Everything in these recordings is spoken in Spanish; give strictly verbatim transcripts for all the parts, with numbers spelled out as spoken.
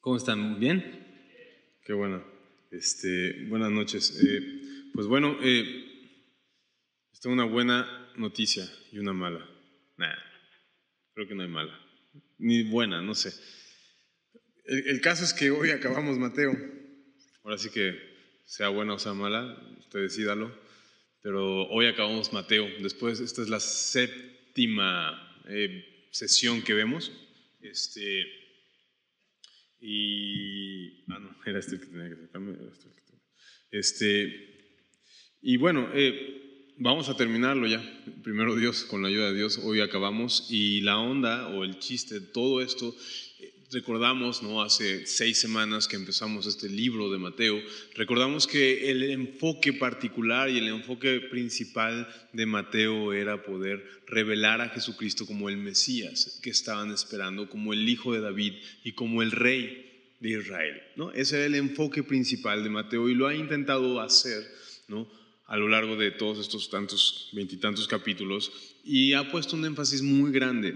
¿Cómo están? ¿Bien? Qué bueno. Este, buenas noches. Eh, pues bueno, eh, tengo una buena noticia y una mala. Nah, creo que no hay mala. Ni buena, no sé. El, el caso es que hoy acabamos Mateo. Ahora sí que sea buena o sea mala, usted decídalo. Pero hoy acabamos Mateo. Después, esta es la séptima eh, sesión que vemos. Este... Y... Ah, no, era este el que tenía que sacarme. Era este, el que tenía. este y bueno, eh, vamos a terminarlo ya. Primero Dios, con la ayuda de Dios, hoy acabamos. Y la onda o el chiste de todo esto, eh, recordamos, ¿no? Hace seis semanas que empezamos este libro de Mateo, recordamos que el enfoque particular y el enfoque principal de Mateo era poder revelar a Jesucristo como el Mesías que estaban esperando, como el Hijo de David y como el Rey de Israel, ¿no? Ese era el enfoque principal de Mateo y lo ha intentado hacer, ¿no? A lo largo de todos estos tantos, veintitantos capítulos, y ha puesto un énfasis muy grande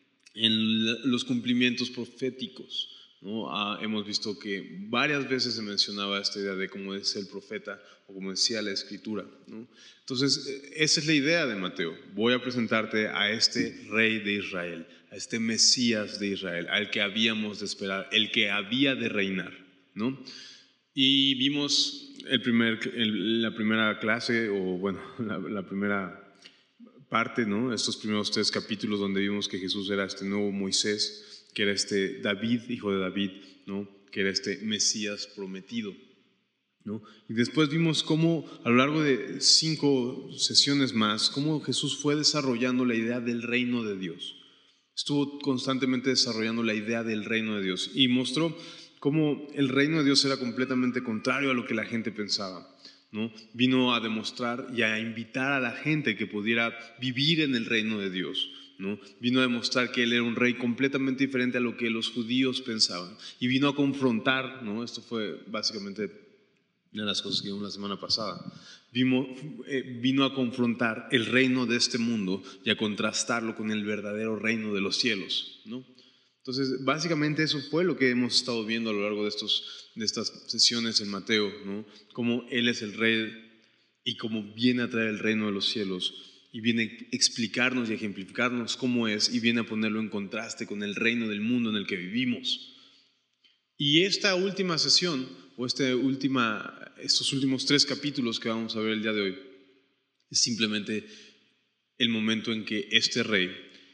en los cumplimientos proféticos, ¿no? Ah, hemos visto que varias veces se mencionaba esta idea de cómo es el profeta o como decía la Escritura, ¿no? Entonces, esa es la idea de Mateo. Voy a presentarte a este Rey de Israel, a este Mesías de Israel, al que habíamos de esperar, el que había de reinar, ¿no? Y vimos el primer, el, la primera clase, o bueno, la, la primera parte, ¿no? Estos primeros tres capítulos donde vimos que Jesús era este nuevo Moisés, que era este David, hijo de David, ¿no? Que era este Mesías prometido, ¿no? Y después vimos cómo a lo largo de cinco sesiones más, cómo Jesús fue desarrollando la idea del reino de Dios. Estuvo constantemente desarrollando la idea del reino de Dios y mostró cómo el reino de Dios era completamente contrario a lo que la gente pensaba, ¿no? Vino a demostrar y a invitar a la gente que pudiera vivir en el reino de Dios, ¿no? Vino a demostrar que Él era un rey completamente diferente a lo que los judíos pensaban y vino a confrontar, ¿no? Esto fue básicamente una de las cosas que vimos la semana pasada. Vino, eh, vino a confrontar el reino de este mundo y a contrastarlo con el verdadero reino de los cielos, ¿no? Entonces, básicamente eso fue lo que hemos estado viendo a lo largo de, estos, de estas sesiones en Mateo, ¿no? Cómo Él es el Rey y cómo viene a traer el reino de los cielos y viene a explicarnos y ejemplificarnos cómo es y viene a ponerlo en contraste con el reino del mundo en el que vivimos. Y esta última sesión, o este última, estos últimos tres capítulos que vamos a ver el día de hoy, es simplemente el momento en que este rey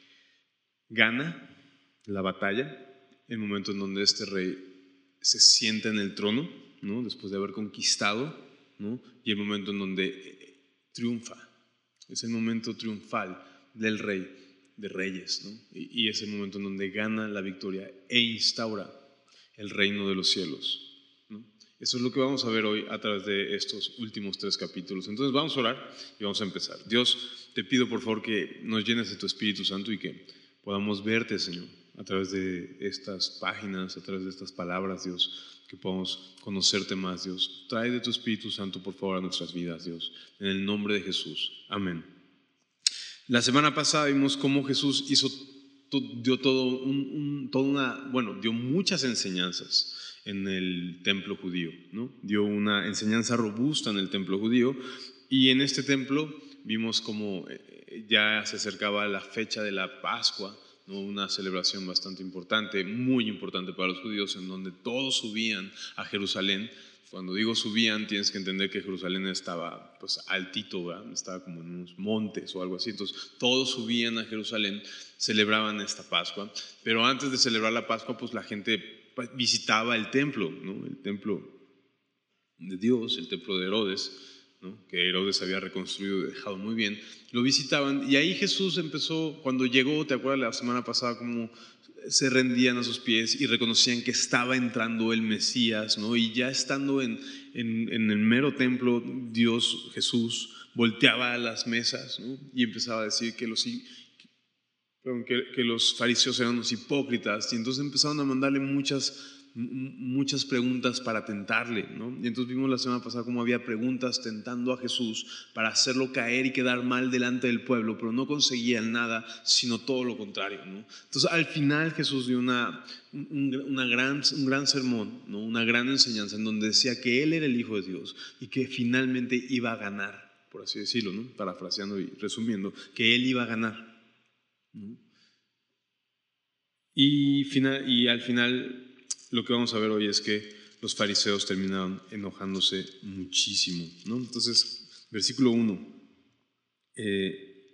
gana la batalla, el momento en donde este rey se sienta en el trono, ¿no? Después de haber conquistado, ¿no? Y el momento en donde triunfa. Es el momento triunfal del rey de reyes, ¿no? Y, y es el momento en donde gana la victoria e instaura el reino de los cielos, ¿no? Eso es lo que vamos a ver hoy a través de estos últimos tres capítulos. Entonces vamos a orar y vamos a empezar. Dios, te pido por favor que nos llenes de tu Espíritu Santo y que podamos verte, Señor, a través de estas páginas, a través de estas palabras, Dios, que podamos conocerte más, Dios. Trae de tu Espíritu Santo, por favor, a nuestras vidas, Dios, en el nombre de Jesús. Amén. La semana pasada vimos cómo Jesús hizo, dio todo un, un, toda una, bueno, dio muchas enseñanzas en el templo judío, ¿no? Dio una enseñanza robusta en el templo judío y en este templo vimos cómo ya se acercaba la fecha de la Pascua, ¿no? Una celebración bastante importante, muy importante para los judíos, en donde todos subían a Jerusalén. Cuando digo subían, tienes que entender que Jerusalén estaba pues altito, ¿verdad? Estaba como en unos montes o algo así. Entonces todos subían a Jerusalén, celebraban esta Pascua, pero antes de celebrar la Pascua pues la gente visitaba el templo, ¿no? El templo de Dios, el templo de Herodes, ¿no? Que Herodes había reconstruido y dejado muy bien. Lo visitaban y ahí Jesús empezó, cuando llegó, ¿te acuerdas la semana pasada cómo se rendían a sus pies y reconocían que estaba entrando el Mesías, ¿no? Y ya estando en, en, en el mero templo, Dios, Jesús, volteaba a las mesas, ¿no? Y empezaba a decir que los, que, que los fariseos eran unos hipócritas, y entonces empezaron a mandarle muchas muchas preguntas para tentarle, ¿no? Y entonces vimos la semana pasada cómo había preguntas tentando a Jesús para hacerlo caer y quedar mal delante del pueblo, pero no conseguían nada, sino todo lo contrario, ¿no? Entonces al final Jesús dio una, un, una gran, un gran sermón, ¿no? Una gran enseñanza en donde decía que Él era el Hijo de Dios y que finalmente iba a ganar, por así decirlo, ¿no? Parafraseando y resumiendo, que Él iba a ganar, ¿no? Y, final, y al final lo que vamos a ver hoy es que los fariseos terminaron enojándose muchísimo, ¿no? Entonces, versículo uno, eh,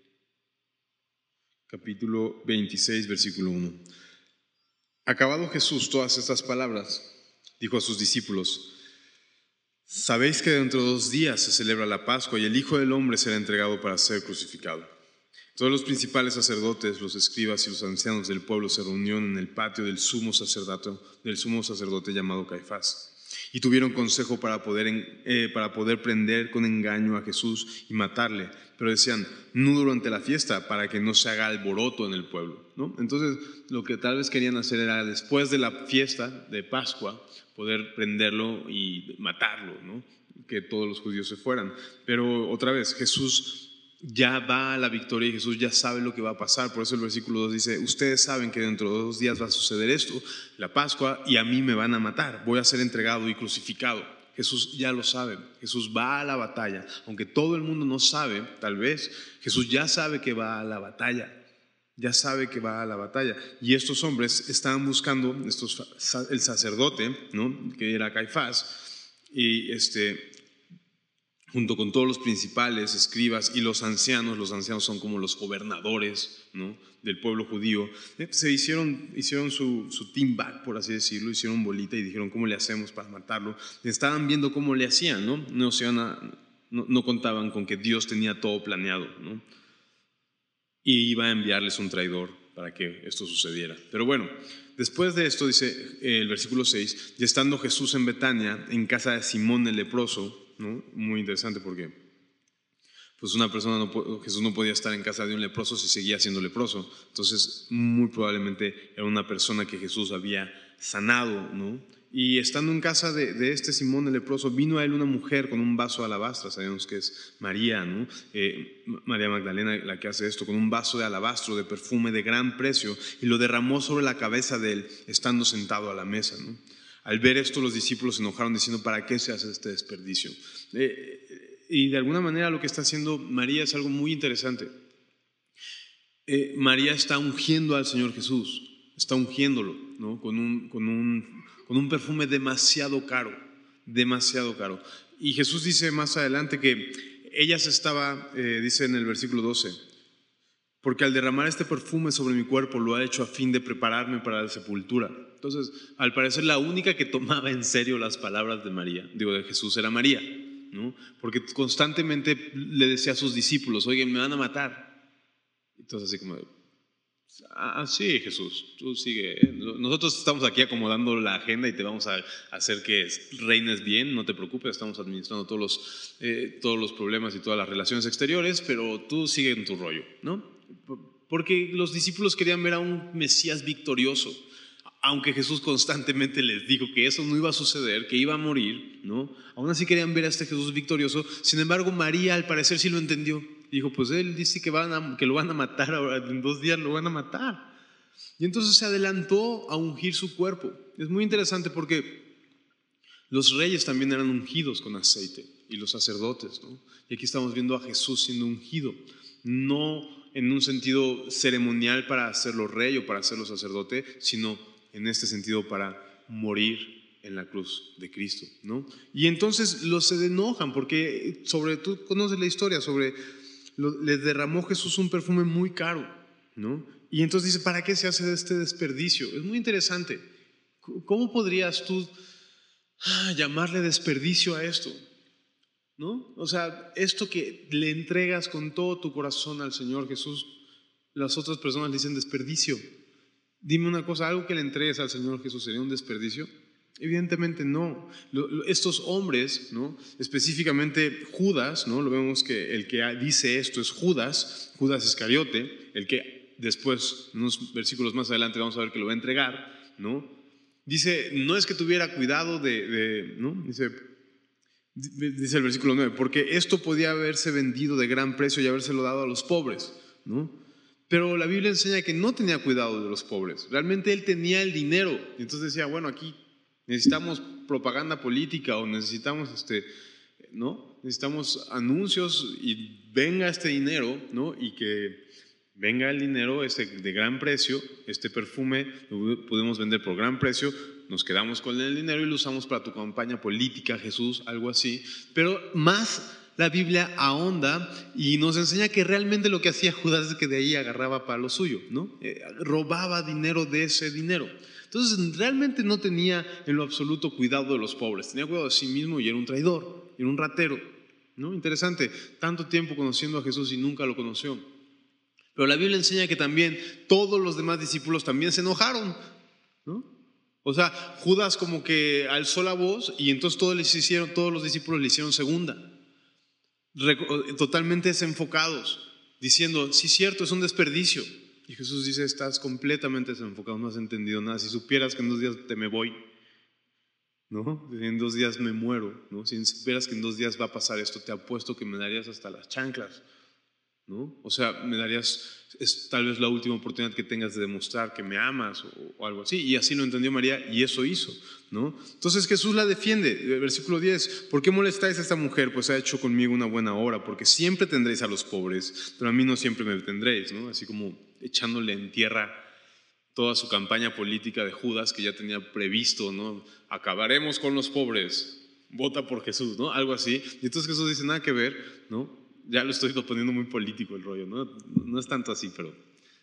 capítulo veintiséis, versículo uno. Acabado Jesús todas estas palabras, dijo a sus discípulos: sabéis que dentro de dos días se celebra la Pascua y el Hijo del Hombre será entregado para ser crucificado. Todos los principales sacerdotes, los escribas y los ancianos del pueblo se reunieron en el patio del sumo sacerdote, del sumo sacerdote llamado Caifás, y tuvieron consejo para poder, eh, para poder prender con engaño a Jesús y matarle, pero decían: no durante la fiesta, para que no se haga alboroto en el pueblo, ¿no? Entonces lo que tal vez querían hacer era después de la fiesta de Pascua poder prenderlo y matarlo, ¿no? Que todos los judíos se fueran. Pero otra vez Jesús ya va a la victoria y Jesús ya sabe lo que va a pasar. Por eso el versículo dos dice: ustedes saben que dentro de dos días va a suceder esto, la Pascua, y a mí me van a matar, voy a ser entregado y crucificado. Jesús ya lo sabe, Jesús va a la batalla, aunque todo el mundo no sabe, tal vez, Jesús ya sabe que va a la batalla, ya sabe que va a la batalla. Y estos hombres estaban buscando, estos, el sacerdote, ¿no? Que era Caifás, y este... junto con todos los principales, escribas y los ancianos. Los ancianos son como los gobernadores, ¿no? Del pueblo judío. Se hicieron, hicieron su, su team back, por así decirlo, hicieron bolita y dijeron: ¿cómo le hacemos para matarlo? Estaban viendo cómo le hacían, ¿no? No, no, no contaban con que Dios tenía todo planeado, ¿no? Y iba a enviarles un traidor para que esto sucediera. Pero bueno, después de esto dice el versículo seis: y estando Jesús en Betania, en casa de Simón el leproso, ¿no? Muy interesante porque pues una persona no, Jesús no podía estar en casa de un leproso si seguía siendo leproso. Entonces muy probablemente era una persona que Jesús había sanado, ¿no? Y estando en casa de, de este Simón el leproso, vino a él una mujer con un vaso de alabastro. Sabemos que es María, ¿no? Eh, María Magdalena la que hace esto, con un vaso de alabastro de perfume de gran precio, y lo derramó sobre la cabeza de él, estando sentado a la mesa, ¿no? Al ver esto, los discípulos se enojaron diciendo: ¿para qué se hace este desperdicio? Eh, y de alguna manera lo que está haciendo María es algo muy interesante. Eh, María está ungiendo al Señor Jesús, está ungiéndolo, ¿no? Con un, con un, con un perfume demasiado caro, demasiado caro. Y Jesús dice más adelante que ella se estaba, eh, dice en el versículo doce: porque al derramar este perfume sobre mi cuerpo lo ha hecho a fin de prepararme para la sepultura. Entonces, al parecer la única que tomaba en serio las palabras de María, digo de Jesús, era María, ¿no? Porque constantemente le decía a sus discípulos: oigan, me van a matar. Entonces así como, ah, sí, Jesús, tú sigue. Nosotros estamos aquí acomodando la agenda y te vamos a hacer que reines bien, no te preocupes, estamos administrando todos los, eh, todos los problemas y todas las relaciones exteriores, pero tú sigue en tu rollo, ¿no? Porque los discípulos querían ver a un Mesías victorioso, aunque Jesús constantemente les dijo que eso no iba a suceder, que iba a morir, ¿no? Aún así querían ver a este Jesús victorioso. Sin embargo, María al parecer sí lo entendió. Dijo: pues él dice que, van a, que lo van a matar, ahora en dos días lo van a matar. Y entonces se adelantó a ungir su cuerpo. Es muy interesante porque los reyes también eran ungidos con aceite, y los sacerdotes, ¿no? Y aquí estamos viendo a Jesús siendo ungido, no en un sentido ceremonial para hacerlo rey o para hacerlo sacerdote, sino en este sentido para morir en la cruz de Cristo, ¿no? Y entonces los se enojan porque sobre, tú conoces la historia, sobre lo, les derramó Jesús un perfume muy caro, ¿no? Y entonces dice: ¿para qué se hace este desperdicio? Es muy interesante. ¿Cómo podrías tú ah, llamarle desperdicio a esto? ¿No? O sea, esto que le entregas con todo tu corazón al Señor Jesús, las otras personas le dicen desperdicio. Dime una cosa, ¿algo que le entregues al Señor Jesús sería un desperdicio? Evidentemente no. Estos hombres, ¿no? Específicamente Judas, ¿no? Lo vemos que el que dice esto es Judas, Judas Iscariote, el que después, unos versículos más adelante, vamos a ver que lo va a entregar, ¿no? Dice, no es que tuviera cuidado de, de ¿no? Dice, dice el versículo nueve, porque esto podía haberse vendido de gran precio y habérselo dado a los pobres, ¿no? Pero la Biblia enseña que no tenía cuidado de los pobres. Realmente él tenía el dinero. Y entonces decía, bueno, aquí necesitamos propaganda política o necesitamos, este, ¿no? Necesitamos anuncios y venga este dinero, ¿no? Y que venga el dinero este, de gran precio, este perfume lo podemos vender por gran precio, nos quedamos con el dinero y lo usamos para tu campaña política, Jesús, algo así. Pero más la Biblia ahonda y nos enseña que realmente lo que hacía Judas es que de ahí agarraba para lo suyo, ¿no? Eh, robaba dinero de ese dinero. Entonces realmente no tenía en lo absoluto cuidado de los pobres, tenía cuidado de sí mismo y era un traidor, era un ratero, ¿no? Interesante, tanto tiempo conociendo a Jesús y nunca lo conoció. Pero la Biblia enseña que también todos los demás discípulos también se enojaron, ¿no? O sea, Judas como que alzó la voz y entonces todos, les hicieron, todos los discípulos le hicieron segunda, totalmente desenfocados, diciendo, sí, cierto, es un desperdicio. Y Jesús dice, estás completamente desenfocado, no has entendido nada. Si supieras que en dos días te me voy, ¿no? En dos días me muero, ¿no? Si supieras que en dos días va a pasar esto, te apuesto que me darías hasta las chanclas, ¿no? O sea, me darías, es tal vez la última oportunidad que tengas de demostrar que me amas o, o algo así. Y así lo entendió María y eso hizo, ¿no? Entonces Jesús la defiende, versículo diez, ¿por qué molestáis a esta mujer? Pues ha hecho conmigo una buena obra, porque siempre tendréis a los pobres, pero a mí no siempre me tendréis, ¿no? Así como echándole en tierra toda su campaña política de Judas que ya tenía previsto, ¿no? Acabaremos con los pobres, vota por Jesús, ¿no? Algo así. Y entonces Jesús dice, nada que ver, ¿no? Ya lo estoy poniendo muy político el rollo, ¿no? No es tanto así, pero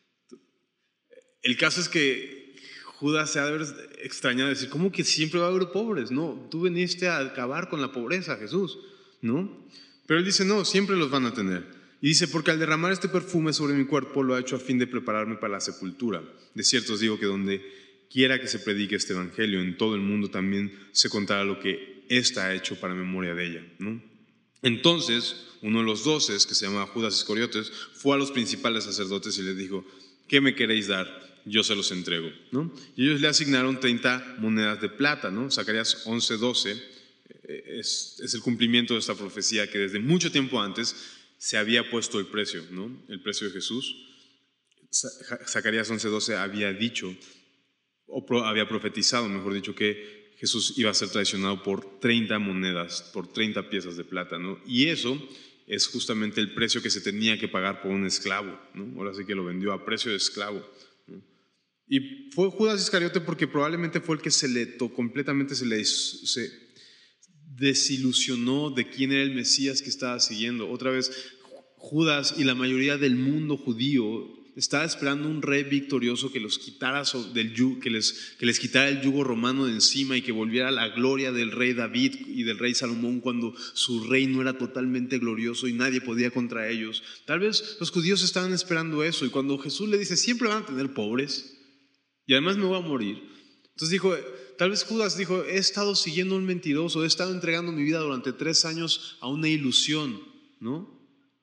el caso es que Judas se ha de haber extrañado decir, ¿cómo que siempre va a haber pobres? No, tú viniste a acabar con la pobreza, Jesús, ¿no? Pero él dice, no, siempre los van a tener. Y dice, porque al derramar este perfume sobre mi cuerpo lo ha hecho a fin de prepararme para la sepultura. De cierto os digo que donde quiera que se predique este evangelio, en todo el mundo también se contará lo que ésta ha hecho para memoria de ella, ¿no? Entonces, uno de los doces, que se llamaba Judas Iscariotes, fue a los principales sacerdotes y les dijo, ¿qué me queréis dar? Yo se los entrego, ¿no? Y ellos le asignaron treinta monedas de plata, ¿no? Zacarías once doce es, es el cumplimiento de esta profecía que desde mucho tiempo antes se había puesto el precio, ¿no? El precio de Jesús. Zacarías once doce había dicho, o pro, había profetizado, mejor dicho, que Jesús iba a ser traicionado por treinta monedas, por treinta piezas de plata, ¿no? Y eso es justamente el precio que se tenía que pagar por un esclavo, ¿no? Ahora sí que lo vendió a precio de esclavo, ¿no? Y fue Judas Iscariote porque probablemente fue el que se le tocó completamente, se le se desilusionó de quién era el Mesías que estaba siguiendo. Otra vez, Judas y la mayoría del mundo judío estaba esperando un rey victorioso que, los quitara del yugo, que, les, que les quitara el yugo romano de encima y que volviera la gloria del rey David y del rey Salomón cuando su reino era totalmente glorioso y nadie podía contra ellos. Tal vez los judíos estaban esperando eso, y cuando Jesús le dice, siempre van a tener pobres y además me voy a morir. Entonces dijo, tal vez Judas dijo, he estado siguiendo a un mentiroso, he estado entregando mi vida durante tres años a una ilusión, ¿no?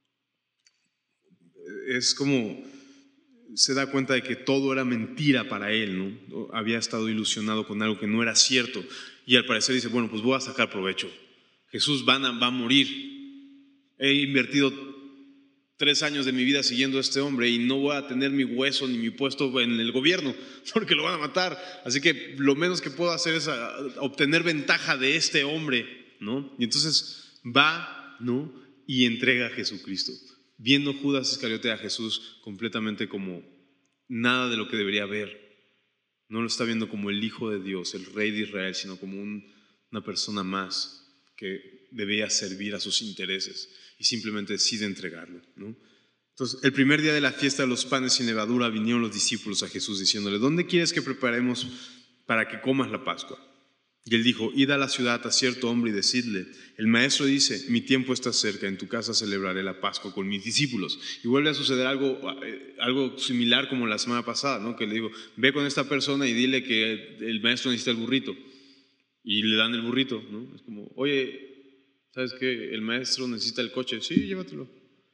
Es como se da cuenta de que todo era mentira para él, ¿no? Había estado ilusionado con algo que no era cierto y al parecer dice, bueno, pues voy a sacar provecho. Jesús va a, va a morir. He invertido tres años de mi vida siguiendo a este hombre y no voy a tener mi hueso ni mi puesto en el gobierno porque lo van a matar. Así que lo menos que puedo hacer es a, a obtener ventaja de este hombre, ¿no? Y entonces va, ¿no? Y entrega a Jesucristo. Viendo Judas Iscariote a Jesús completamente como nada de lo que debería ver. No lo está viendo como el Hijo de Dios, el Rey de Israel, sino como un, una persona más que debía servir a sus intereses y simplemente decide entregarlo, ¿no? Entonces, el primer día de la fiesta de los panes sin levadura vinieron los discípulos a Jesús diciéndole, ¿dónde quieres que preparemos para que comas la Pascua? Y él dijo, id a la ciudad a cierto hombre y decidle, el maestro dice, mi tiempo está cerca, en tu casa celebraré la Pascua con mis discípulos. Y vuelve a suceder algo, algo similar como la semana pasada, ¿no? Que le digo, ve con esta persona y dile que el maestro necesita el burrito. Y le dan el burrito, ¿no? Es como, oye, ¿sabes qué? El maestro necesita el coche. Sí, llévatelo.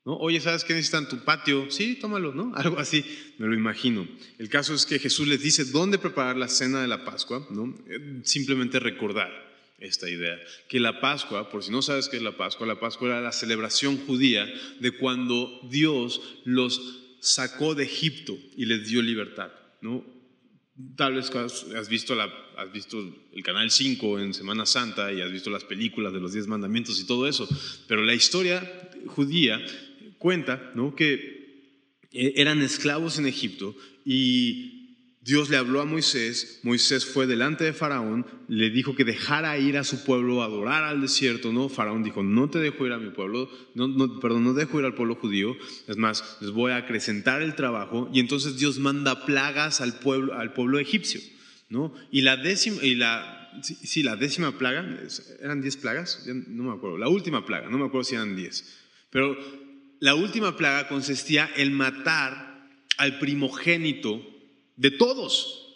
¿no? Oye, ¿sabes qué necesitan? ¿Tu patio? Sí, tómalo, ¿no? Algo así, me lo imagino. El caso es que Jesús les dice dónde preparar la cena de la Pascua, ¿no? Simplemente recordar esta idea, que la Pascua, por si no sabes qué es la Pascua, la Pascua era la celebración judía de cuando Dios los sacó de Egipto y les dio libertad, ¿no? Tal vez has visto, la, has visto el Canal cinco en Semana Santa y has visto las películas de los diez mandamientos y todo eso, pero la historia judía cuenta, ¿no?, que eran esclavos en Egipto y Dios le habló a Moisés. Moisés fue delante de Faraón, le dijo que dejara ir a su pueblo a adorar al desierto, ¿no? Faraón dijo, no te dejo ir a mi pueblo, no, no, perdón, no dejo ir al pueblo judío, es más, les voy a acrecentar el trabajo. Y entonces Dios manda plagas al pueblo, al pueblo egipcio, ¿no? Y la décima, y la, sí, sí, la décima plaga, ¿eran diez plagas? No me acuerdo, la última plaga, no me acuerdo si eran diez, pero la última plaga consistía en matar al primogénito de todos,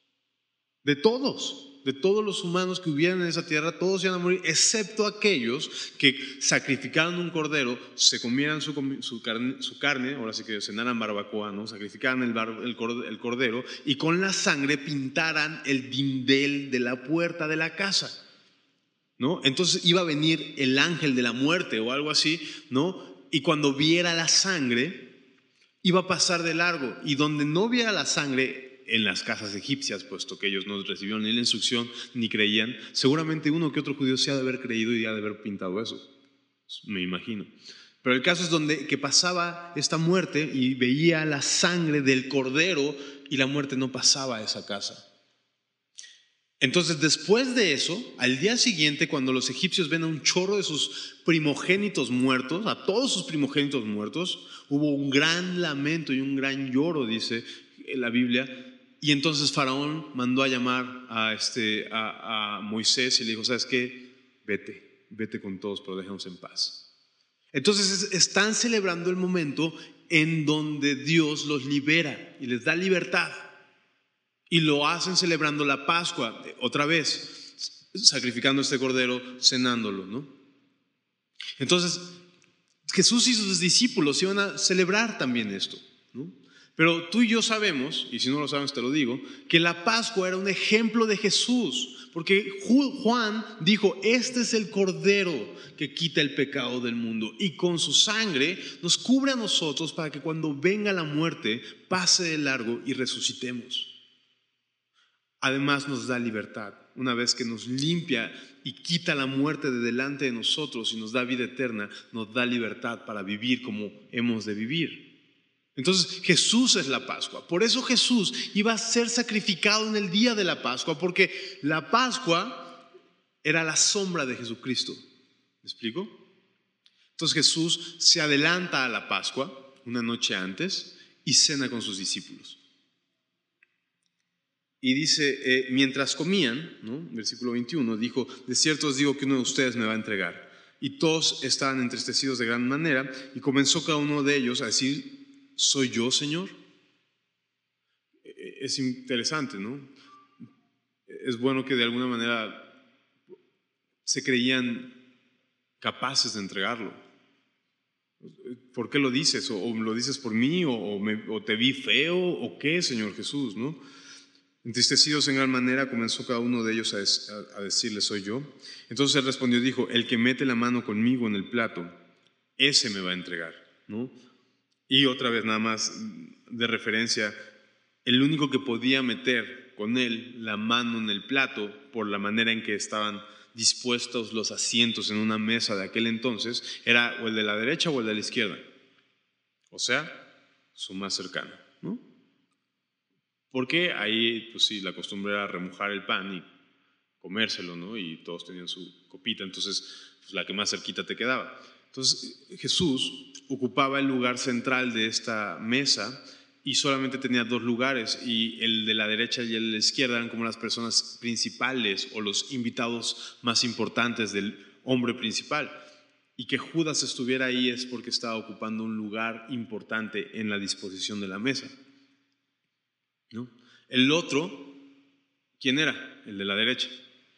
de todos, de todos los humanos que hubieran en esa tierra. Todos iban a morir, excepto aquellos que sacrificaran un cordero, se comieran su, su, carne, su carne, ahora sí que cenaran barbacoa, ¿no? Sacrificaran el, bar, el, el cordero y con la sangre pintaran el dindel de la puerta de la casa, ¿no? Entonces iba a venir el ángel de la muerte o algo así, ¿no? Y cuando viera la sangre iba a pasar de largo, y donde no viera la sangre en las casas egipcias, puesto que ellos no recibieron ni la instrucción ni creían, seguramente uno que otro judío se ha de haber creído y ha de haber pintado eso, me imagino. Pero el caso es donde que pasaba esta muerte y veía la sangre del cordero y la muerte no pasaba a esa casa. Entonces, después de eso, al día siguiente, cuando los egipcios ven a un chorro de sus primogénitos muertos, a todos sus primogénitos muertos, hubo un gran lamento y un gran lloro, dice la Biblia. Y entonces Faraón mandó a llamar a, este, a, a Moisés y le dijo, ¿sabes qué? Vete, vete con todos, pero déjanos en paz. Entonces están celebrando el momento en donde Dios los libera y les da libertad. Y lo hacen celebrando la Pascua, otra vez, sacrificando este cordero, cenándolo, ¿no? Entonces, Jesús y sus discípulos iban a celebrar también esto, ¿no? Pero tú y yo sabemos, y si no lo sabes te lo digo, que la Pascua era un ejemplo de Jesús, porque Juan dijo, este es el cordero que quita el pecado del mundo, y con su sangre nos cubre a nosotros para que cuando venga la muerte pase de largo y resucitemos. Además nos da libertad, una vez que nos limpia y quita la muerte de delante de nosotros y nos da vida eterna, nos da libertad para vivir como hemos de vivir. Entonces Jesús es la Pascua. Por eso Jesús iba a ser sacrificado en el día de la Pascua, porque la Pascua era la sombra de Jesucristo. ¿Me explico? Entonces Jesús se adelanta a la Pascua una noche antes y cena con sus discípulos. Y dice, eh, mientras comían, ¿no? Versículo veintiuno, dijo, de cierto os digo que uno de ustedes me va a entregar. Y todos estaban entristecidos de gran manera, y comenzó cada uno de ellos a decir, ¿soy yo, Señor? Es interesante, ¿no? Es bueno que de alguna manera se creían capaces de entregarlo. ¿Por qué lo dices? ¿O, o lo dices por mí? ¿O, o, me, ¿O te vi feo? ¿O qué, Señor Jesús? ¿No? Entristecidos en gran manera, comenzó cada uno de ellos a, a decirle, soy yo. Entonces él respondió, dijo, el que mete la mano conmigo en el plato, ese me va a entregar, ¿no? Y otra vez nada más de referencia, el único que podía meter con él la mano en el plato, por la manera en que estaban dispuestos los asientos en una mesa de aquel entonces, era o el de la derecha o el de la izquierda, o sea, su más cercano, ¿no? Porque ahí, pues sí, la costumbre era remojar el pan y comérselo, ¿no? Y todos tenían su copita, entonces pues, la que más cerquita te quedaba. Entonces Jesús ocupaba el lugar central de esta mesa y solamente tenía dos lugares, y el de la derecha y el de la izquierda eran como las personas principales o los invitados más importantes del hombre principal. Y que Judas estuviera ahí es porque estaba ocupando un lugar importante en la disposición de la mesa, ¿no? El otro, ¿quién era? El de la derecha,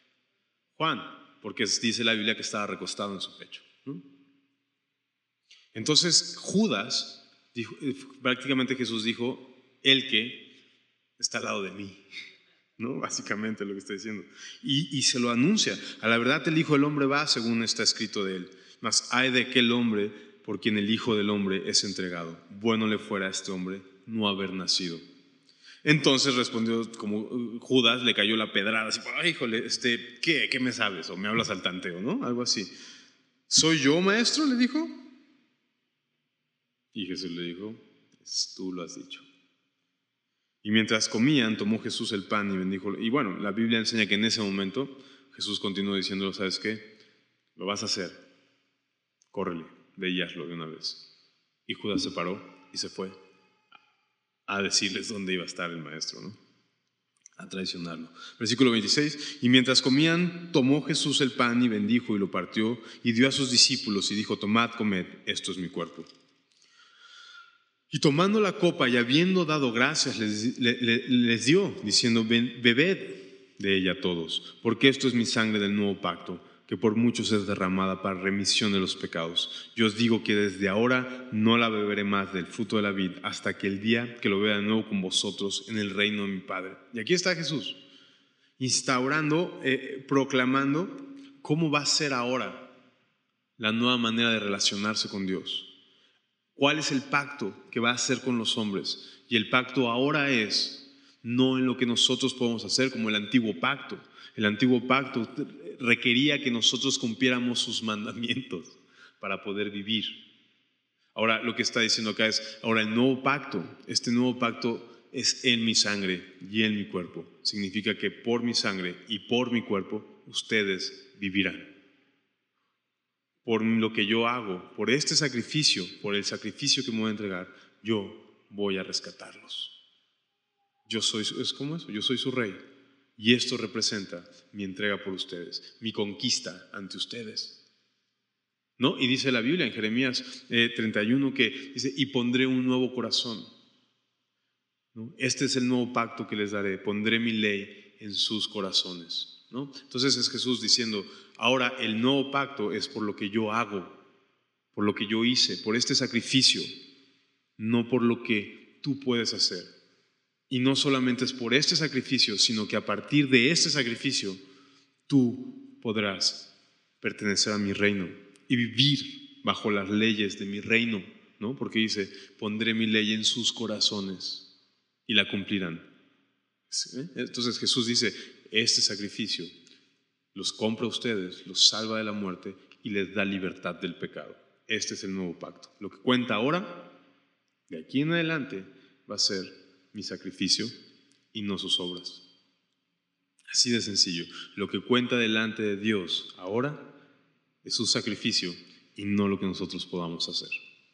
Juan, porque dice la Biblia que estaba recostado en su pecho, ¿no? Entonces Judas, dijo, prácticamente Jesús dijo, el que está al lado de mí, ¿no? Básicamente lo que está diciendo. Y, y se lo anuncia. A la verdad el Hijo del Hombre va según está escrito de él. Mas hay de aquel hombre por quien el Hijo del Hombre es entregado. Bueno le fuera a este hombre no haber nacido. Entonces respondió como Judas, le cayó la pedrada, así, ay, híjole, este, ¿qué? ¿Qué me sabes? O me hablas al tanteo, ¿no? Algo así. ¿Soy yo, maestro?, le dijo. Y Jesús le dijo, tú lo has dicho. Y mientras comían, tomó Jesús el pan y bendijo. Y bueno, la Biblia enseña que en ese momento Jesús continuó diciéndolo, ¿sabes qué? Lo vas a hacer. Córrele, ve y hazlo de una vez. Y Judas se paró y se fue a decirles dónde iba a estar el maestro, ¿no? A traicionarlo. Versículo veintiséis, y mientras comían, tomó Jesús el pan y bendijo y lo partió y dio a sus discípulos y dijo, tomad, comed, esto es mi cuerpo. Y tomando la copa y habiendo dado gracias, les, les, les dio, diciendo, bebed de ella todos, porque esto es mi sangre del nuevo pacto, que por muchos es derramada para remisión de los pecados. Yo os digo que desde ahora no la beberé más del fruto de la vid, hasta que el día que lo vea de nuevo con vosotros en el reino de mi Padre. Y aquí está Jesús, instaurando, eh, proclamando cómo va a ser ahora la nueva manera de relacionarse con Dios. ¿Cuál es el pacto que va a hacer con los hombres? Y el pacto ahora es no en lo que nosotros podemos hacer como el antiguo pacto. El antiguo pacto requería que nosotros cumpliéramos sus mandamientos para poder vivir. Ahora lo que está diciendo acá es, ahora el nuevo pacto, este nuevo pacto es en mi sangre y en mi cuerpo. Significa que por mi sangre y por mi cuerpo ustedes vivirán. Por lo que yo hago, por este sacrificio, por el sacrificio que me voy a entregar, yo voy a rescatarlos. Yo soy, es como eso, yo soy su rey. Y esto representa mi entrega por ustedes, mi conquista ante ustedes. ¿No? Y dice la Biblia en Jeremías eh, treinta y uno que dice, y pondré un nuevo corazón. ¿No? Este es el nuevo pacto que les daré, pondré mi ley en sus corazones. ¿No? Entonces es Jesús diciendo, ahora el nuevo pacto es por lo que yo hago, por lo que yo hice, por este sacrificio, no por lo que tú puedes hacer. Y no solamente es por este sacrificio, sino que a partir de este sacrificio tú podrás pertenecer a mi reino y vivir bajo las leyes de mi reino, ¿no? Porque dice, pondré mi ley en sus corazones y la cumplirán. ¿Sí? Entonces Jesús dice, este sacrificio los compra a ustedes, los salva de la muerte y les da libertad del pecado. Este es el nuevo pacto. Lo que cuenta ahora, de aquí en adelante, va a ser mi sacrificio y no sus obras. Así de sencillo. Lo que cuenta delante de Dios ahora es su sacrificio y no lo que nosotros podamos hacer.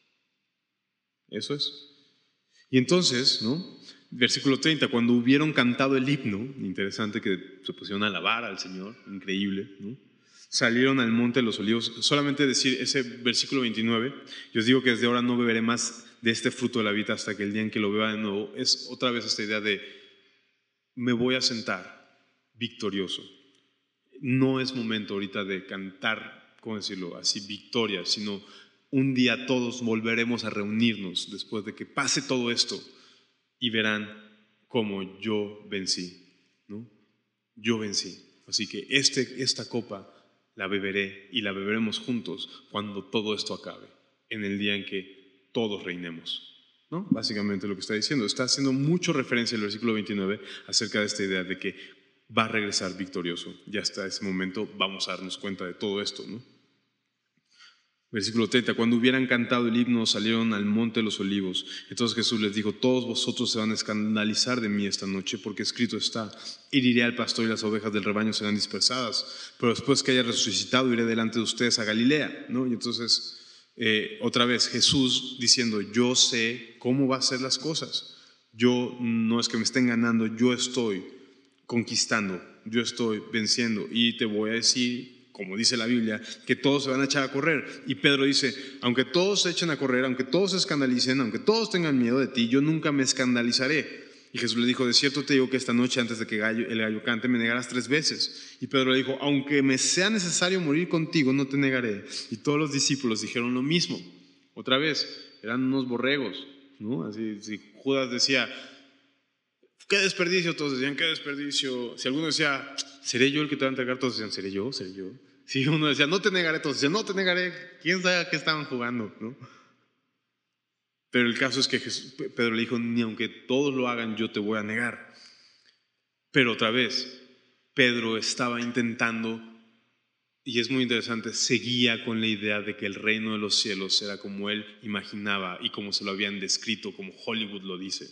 Eso es. Y entonces, ¿no? Versículo treinta, cuando hubieron cantado el himno, interesante que se pusieron a alabar al Señor, increíble, ¿no? Salieron al monte de los olivos. Solamente decir ese versículo veintinueve, yo os digo que desde ahora no beberé más de este fruto de la vid hasta que el día en que lo beba de nuevo. Es otra vez esta idea de me voy a sentar victorioso. No es momento ahorita de cantar, ¿cómo decirlo? Así victoria, sino un día todos volveremos a reunirnos después de que pase todo esto y verán cómo yo vencí, ¿no? Yo vencí. Así que este, esta copa la beberé y la beberemos juntos cuando todo esto acabe, en el día en que todos reinemos, ¿no? Básicamente lo que está diciendo. Está haciendo mucho referencia el versículo veintinueve acerca de esta idea de que va a regresar victorioso. Ya hasta ese momento vamos a darnos cuenta de todo esto, ¿no? Versículo treinta, cuando hubieran cantado el himno salieron al monte de los olivos. Entonces Jesús les dijo, todos vosotros se van a escandalizar de mí esta noche, porque escrito está, heriré al pastor y las ovejas del rebaño serán dispersadas, pero después que haya resucitado iré delante de ustedes a Galilea, ¿no? Y entonces eh, otra vez Jesús diciendo, yo sé cómo va a ser las cosas, yo no es que me estén ganando, yo estoy conquistando, yo estoy venciendo y te voy a decir, como dice la Biblia, que todos se van a echar a correr. Y Pedro dice, aunque todos se echen a correr, aunque todos se escandalicen, aunque todos tengan miedo de ti, yo nunca me escandalizaré. Y Jesús le dijo, de cierto te digo que esta noche antes de que gallo, el gallo cante me negarás tres veces. Y Pedro le dijo, aunque me sea necesario morir contigo, no te negaré. Y todos los discípulos dijeron lo mismo. Otra vez, eran unos borregos, ¿no? Así, si Judas decía, qué desperdicio, todos decían, qué desperdicio. Si alguno decía, ¿seré yo el que te va a entregar? Todos decían, ¿seré yo? ¿Seré yo? Si uno decía, no te negaré, todos decían, no te negaré. ¿Quién sabe a qué estaban jugando, no? Pero el caso es que Jesús, Pedro le dijo, ni aunque todos lo hagan, yo te voy a negar. Pero otra vez, Pedro estaba intentando, y es muy interesante, seguía con la idea de que el reino de los cielos era como él imaginaba y como se lo habían descrito, como Hollywood lo dice.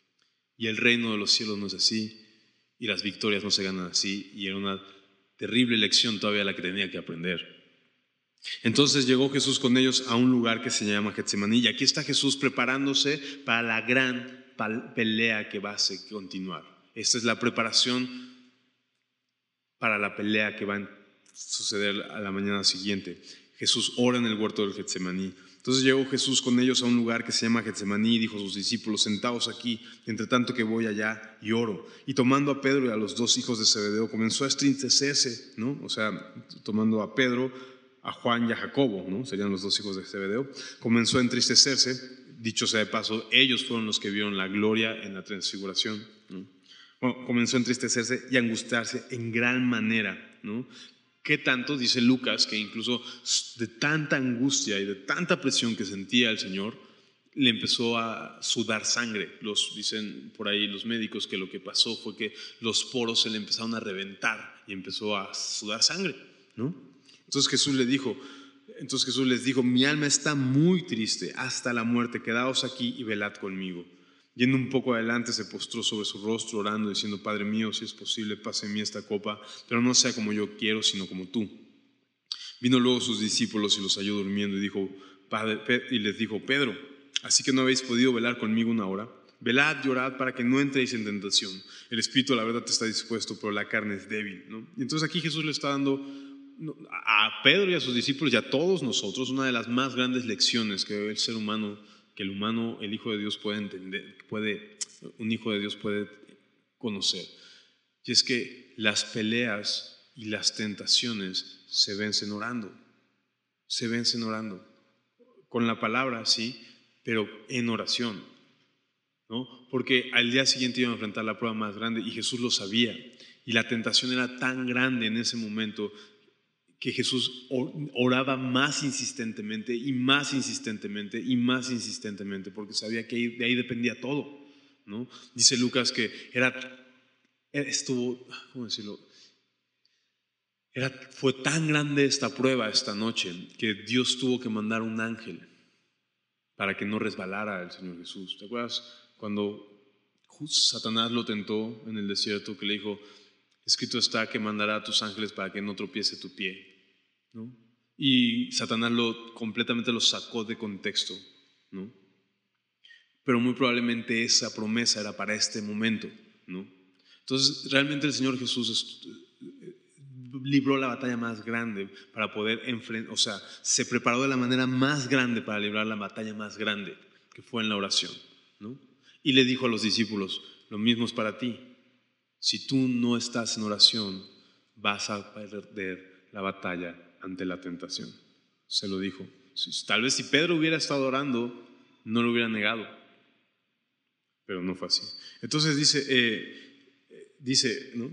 Y el reino de los cielos no es así, y las victorias no se ganan así, y era una terrible lección todavía la que tenía que aprender. Entonces llegó Jesús con ellos a un lugar que se llama Getsemaní, y aquí está Jesús preparándose para la gran pelea que va a continuar. Esta es la preparación para la pelea que va a suceder a la mañana siguiente. Jesús ora en el huerto del Getsemaní. Entonces llegó Jesús con ellos a un lugar que se llama Getsemaní y dijo a sus discípulos, sentaos aquí, entre tanto que voy allá y oro. Y tomando a Pedro y a los dos hijos de Zebedeo, comenzó a entristecerse, ¿no? O sea, tomando a Pedro, a Juan y a Jacobo, ¿no? Serían los dos hijos de Zebedeo. Comenzó a entristecerse, dicho sea de paso, ellos fueron los que vieron la gloria en la transfiguración, ¿no? Bueno, comenzó a entristecerse y a angustiarse en gran manera, ¿no? ¿Qué tanto? Dice Lucas que incluso de tanta angustia y de tanta presión que sentía el Señor, le empezó a sudar sangre. Los, dicen por ahí los médicos que lo que pasó fue que los poros se le empezaron a reventar y empezó a sudar sangre, ¿no? Entonces Jesús le dijo, entonces Jesús les dijo, mi alma está muy triste hasta la muerte, quedaos aquí y velad conmigo. Yendo un poco adelante se postró sobre su rostro orando, diciendo, Padre mío, si es posible, pase en mí esta copa, pero no sea como yo quiero, sino como tú. Vino luego sus discípulos y los halló durmiendo y, dijo, Padre, y les dijo, Pedro, ¿así que no habéis podido velar conmigo una hora? Velad y orad para que no entréis en tentación. El espíritu, la verdad, está dispuesto, pero la carne es débil, ¿no? Y entonces aquí Jesús le está dando a Pedro y a sus discípulos y a todos nosotros una de las más grandes lecciones que el ser humano, que el humano, el Hijo de Dios puede entender, puede, un Hijo de Dios puede conocer. Y es que las peleas y las tentaciones se vencen orando, se vencen orando, con la palabra, sí, pero en oración, ¿no? Porque al día siguiente iban a enfrentar la prueba más grande y Jesús lo sabía, y la tentación era tan grande en ese momento que Jesús oraba más insistentemente y más insistentemente y más insistentemente, porque sabía que de ahí dependía todo, ¿no? Dice Lucas que era, estuvo, ¿cómo decirlo? Era, fue tan grande esta prueba esta noche que Dios tuvo que mandar un ángel para que no resbalara el Señor Jesús. ¿Te acuerdas cuando Satanás lo tentó en el desierto, que le dijo, escrito está que mandará a tus ángeles para que no tropiece tu pie, ¿no? Y Satanás lo, completamente lo sacó de contexto, ¿no? Pero muy probablemente esa promesa era para este momento, ¿no? Entonces realmente el Señor Jesús libró la batalla más grande para poder enfrentar, o sea, se preparó de la manera más grande para librar la batalla más grande, que fue en la oración, ¿no? Y le dijo a los discípulos, lo mismo es para ti. Si tú no estás en oración, vas a perder la batalla ante la tentación. Se lo dijo. Tal vez si Pedro hubiera estado orando, no lo hubiera negado, pero no fue así. Entonces dice, eh, dice, ¿no?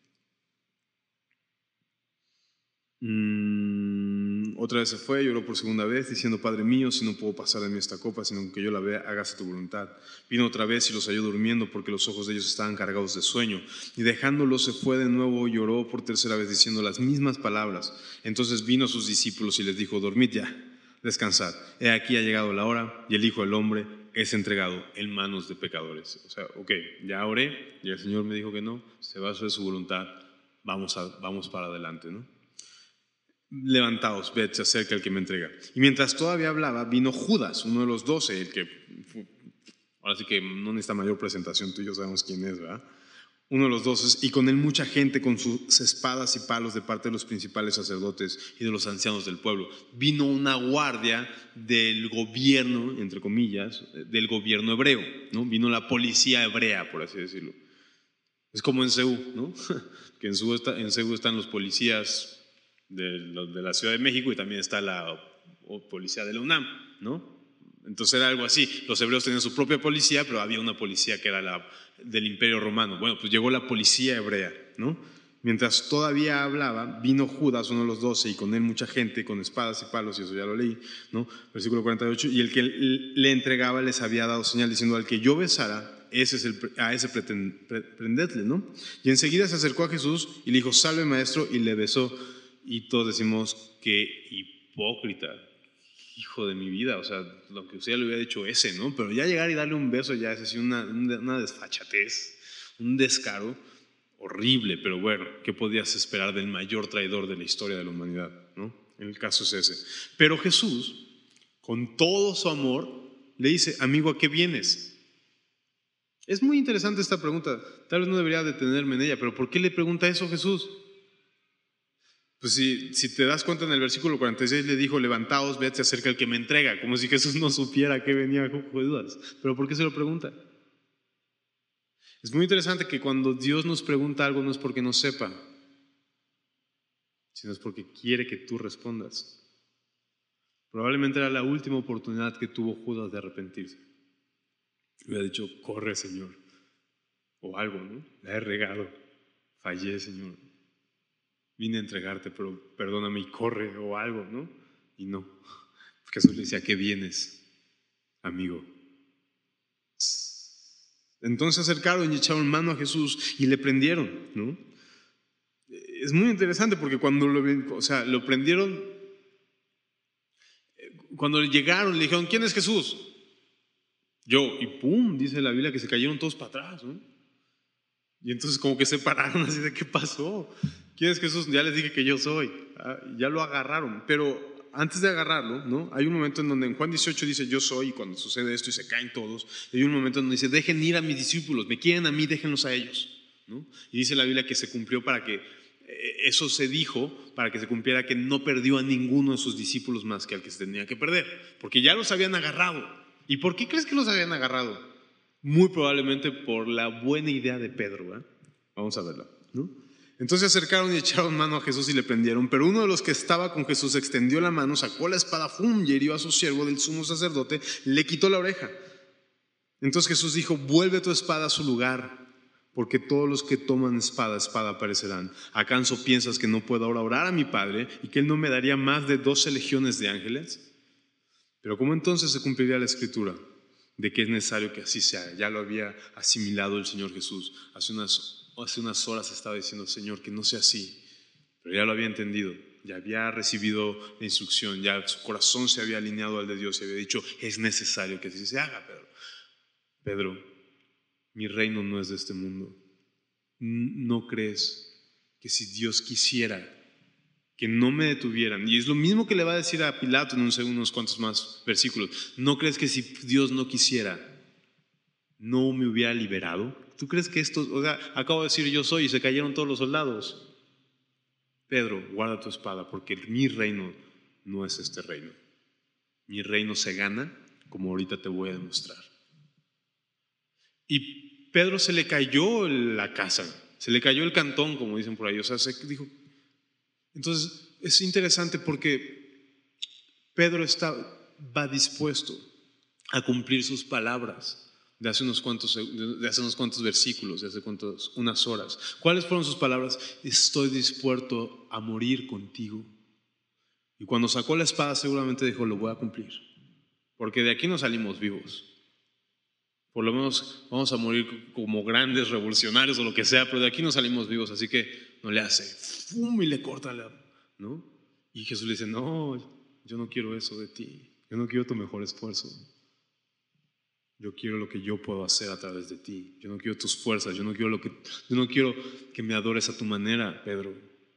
Mm, otra vez se fue, lloró por segunda vez, diciendo, Padre mío, si no puedo pasar de mí esta copa, sino que yo la vea, hágase tu voluntad. Vino otra vez y los halló durmiendo, porque los ojos de ellos estaban cargados de sueño. Y dejándolos se fue de nuevo, lloró por tercera vez, diciendo las mismas palabras. Entonces vino a sus discípulos y les dijo, dormid ya, descansad. He aquí ha llegado la hora, y el Hijo del Hombre es entregado en manos de pecadores. O sea, ok, ya oré, y el Señor me dijo que no, se va a hacer su voluntad, vamos, a, vamos para adelante, ¿no? Levantaos, ved, se acerca el que me entrega. Y mientras todavía hablaba, vino Judas, uno de los doce, el que, ahora sí que no necesita mayor presentación, tú y yo sabemos quién es, ¿verdad? Uno de los doce, y con él mucha gente con sus espadas y palos de parte de los principales sacerdotes y de los ancianos del pueblo. Vino una guardia del gobierno, entre comillas, del gobierno hebreo, ¿no? Vino la policía hebrea, por así decirlo. Es como en C U, ¿no? Que en C U, está, en C U están los policías De, de la Ciudad de México y también está la policía de la UNAM, ¿no? Entonces era algo así. Los hebreos tenían su propia policía, pero había una policía que era la del Imperio Romano. Bueno, pues llegó la policía hebrea, ¿no? Mientras todavía hablaba, vino Judas, uno de los doce, y con él mucha gente con espadas y palos, y eso ya lo leí, ¿no? Versículo cuarenta y ocho, y el que le entregaba les había dado señal diciendo: al que yo besara, ese es el, a ese prendedle, ¿no? Y enseguida se acercó a Jesús y le dijo: salve, maestro, y le besó. Y todos decimos: qué hipócrita, hijo de mi vida, o sea, lo que usted le hubiera dicho ese, ¿no? Pero ya llegar y darle un beso ya es así una, una desfachatez, un descaro horrible. Pero bueno, ¿qué podías esperar del mayor traidor de la historia de la humanidad, ¿no? El caso es ese. Pero Jesús, con todo su amor, le dice: amigo, ¿a qué vienes? Es muy interesante esta pregunta. Tal vez no debería detenerme en ella, pero ¿por qué le pregunta eso Jesús? Pues si, si te das cuenta, en el versículo cuarenta y seis le dijo: levantaos, ved, se acerca el que me entrega. Como si Jesús no supiera a qué venía Judas. ¿Pero por qué se lo pregunta? Es muy interesante que cuando Dios nos pregunta algo no es porque no sepa, sino es porque quiere que tú respondas. Probablemente era la última oportunidad que tuvo Judas de arrepentirse. Le hubiera dicho: corre, Señor, o algo, ¿no? La he regado, fallé, Señor, vine a entregarte, pero perdóname y corre, o algo, ¿no? Y no. Jesús le decía: ¿a qué vienes, amigo? Entonces se acercaron y echaron mano a Jesús y le prendieron, ¿no? Es muy interesante porque cuando lo, o sea, lo prendieron, cuando llegaron le dijeron: ¿quién es Jesús? Yo, y pum, dice la Biblia que se cayeron todos para atrás, ¿no? Y entonces como que se pararon así de: ¿qué pasó? ¿Quién es Jesús? Ya les dije que yo soy. Ah, ya lo agarraron, pero antes de agarrarlo, ¿no? Hay un momento en donde en Juan dieciocho dice: yo soy, y cuando sucede esto y se caen todos, hay un momento en donde dice: dejen ir a mis discípulos, me quieren a mí, déjenlos a ellos, ¿no? Y dice la Biblia que se cumplió para que, eso se dijo para que se cumpliera que no perdió a ninguno de sus discípulos más que al que se tenía que perder, porque ya los habían agarrado. ¿Y por qué crees que los habían agarrado? Muy probablemente por la buena idea de Pedro, ¿eh? Vamos a verla, ¿no? Entonces se acercaron y echaron mano a Jesús y le prendieron. Pero uno de los que estaba con Jesús extendió la mano, sacó la espada, ¡fum!, y hirió a su siervo del sumo sacerdote, le quitó la oreja. Entonces Jesús dijo: vuelve tu espada a su lugar, porque todos los que toman espada, espada perecerán. ¿Acaso piensas que no puedo ahora orar a mi Padre y que Él no me daría más de doce legiones de ángeles? Pero ¿cómo entonces se cumpliría la escritura de que es necesario que así sea? Ya lo había asimilado el Señor Jesús. Hace unas, hace unas horas estaba diciendo: Señor, que no sea así. Pero ya lo había entendido, ya había recibido la instrucción, ya su corazón se había alineado al de Dios y había dicho: es necesario que así se haga, Pedro. Pedro, mi reino no es de este mundo. ¿No crees que si Dios quisiera que no me detuvieran? Y es lo mismo que le va a decir a Pilato en unos cuantos más versículos. ¿No crees que si Dios no quisiera, no me hubiera liberado? ¿Tú crees que esto, o sea, acabo de decir yo soy y se cayeron todos los soldados? Pedro, guarda tu espada, porque mi reino no es este reino. Mi reino se gana, como ahorita te voy a demostrar. Y Pedro se le cayó la casa, se le cayó el cantón, como dicen por ahí. O sea, se dijo. Entonces es interesante porque Pedro está, va dispuesto a cumplir sus palabras de hace unos cuantos, de hace unos cuantos versículos, de hace cuantos, unas horas. ¿Cuáles fueron sus palabras? Estoy dispuesto a morir contigo. Y cuando sacó la espada seguramente dijo: lo voy a cumplir, porque de aquí no salimos vivos. Por lo menos vamos a morir como grandes revolucionarios o lo que sea, pero de aquí no salimos vivos, así que no le hace, ¡fum!, y le corta la, ¿no? Y Jesús le dice: no, yo no quiero eso de ti, yo no quiero tu mejor esfuerzo, yo quiero lo que yo puedo hacer a través de ti, yo no quiero tus fuerzas, yo no quiero, lo que, yo no quiero que me adores a tu manera, Pedro.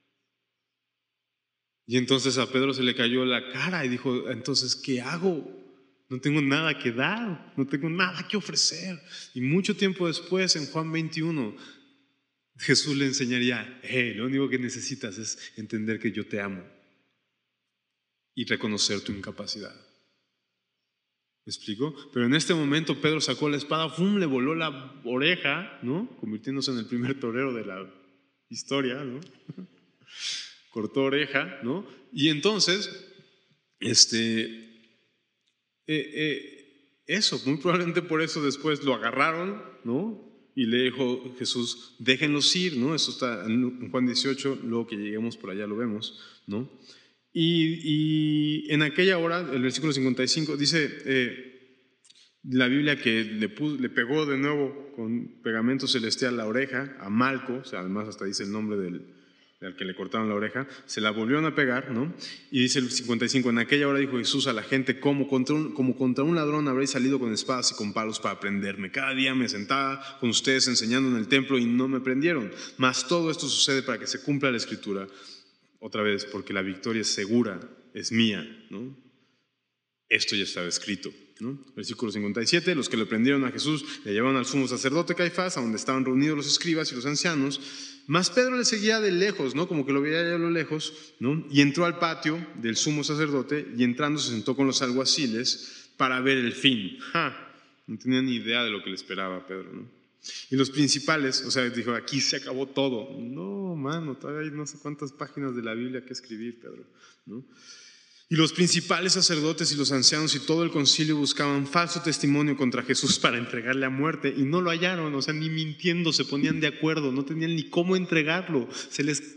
Y entonces a Pedro se le cayó la cara y dijo: entonces, ¿qué hago? No tengo nada que dar, no tengo nada que ofrecer. Y mucho tiempo después, en Juan veintiuno, Jesús le enseñaría: hey, lo único que necesitas es entender que yo te amo y reconocer tu incapacidad. ¿Me explico? Pero en este momento Pedro sacó la espada, ¡fum!, le voló la oreja, ¿no? Convirtiéndose en el primer torero de la historia, ¿no? Cortó oreja, ¿no? Y entonces, este... Eh, eh, eso, muy probablemente por eso después lo agarraron, ¿no? Y le dijo Jesús, déjenlos ir, ¿no? Eso está en Juan dieciocho, luego que lleguemos por allá lo vemos, ¿no? Y, y en aquella hora, el versículo cincuenta y cinco dice eh, la Biblia que le, puso, le pegó de nuevo con pegamento celestial la oreja a Malco, o sea, además hasta dice el nombre del, al que le cortaron la oreja, se la volvieron a pegar, ¿no? Y dice el cincuenta y cinco, en aquella hora dijo Jesús a la gente, como contra un, como contra un ladrón habréis salido con espadas y con palos para prenderme. Cada día me sentaba con ustedes enseñando en el templo y no me prendieron. Mas todo esto sucede para que se cumpla la Escritura, otra vez, porque la victoria es segura, es mía, ¿no? Esto ya estaba escrito, ¿no? Versículo cincuenta y siete, los que le prendieron a Jesús le llevaron al sumo sacerdote Caifás, a donde estaban reunidos los escribas y los ancianos, mas Pedro le seguía de lejos, ¿no? Como que lo veía a lo lejos, ¿no? Y entró al patio del sumo sacerdote y entrando se sentó con los alguaciles para ver el fin. ¡Ja! No tenía ni idea de lo que le esperaba a Pedro, ¿no? Y los principales, o sea, dijo, aquí se acabó todo. No, mano, todavía hay no sé cuántas páginas de la Biblia que escribir, Pedro, ¿no? Y los principales sacerdotes y los ancianos y todo el concilio buscaban falso testimonio contra Jesús para entregarle a muerte y no lo hallaron, o sea, ni mintiendo se ponían de acuerdo, no tenían ni cómo entregarlo, se les,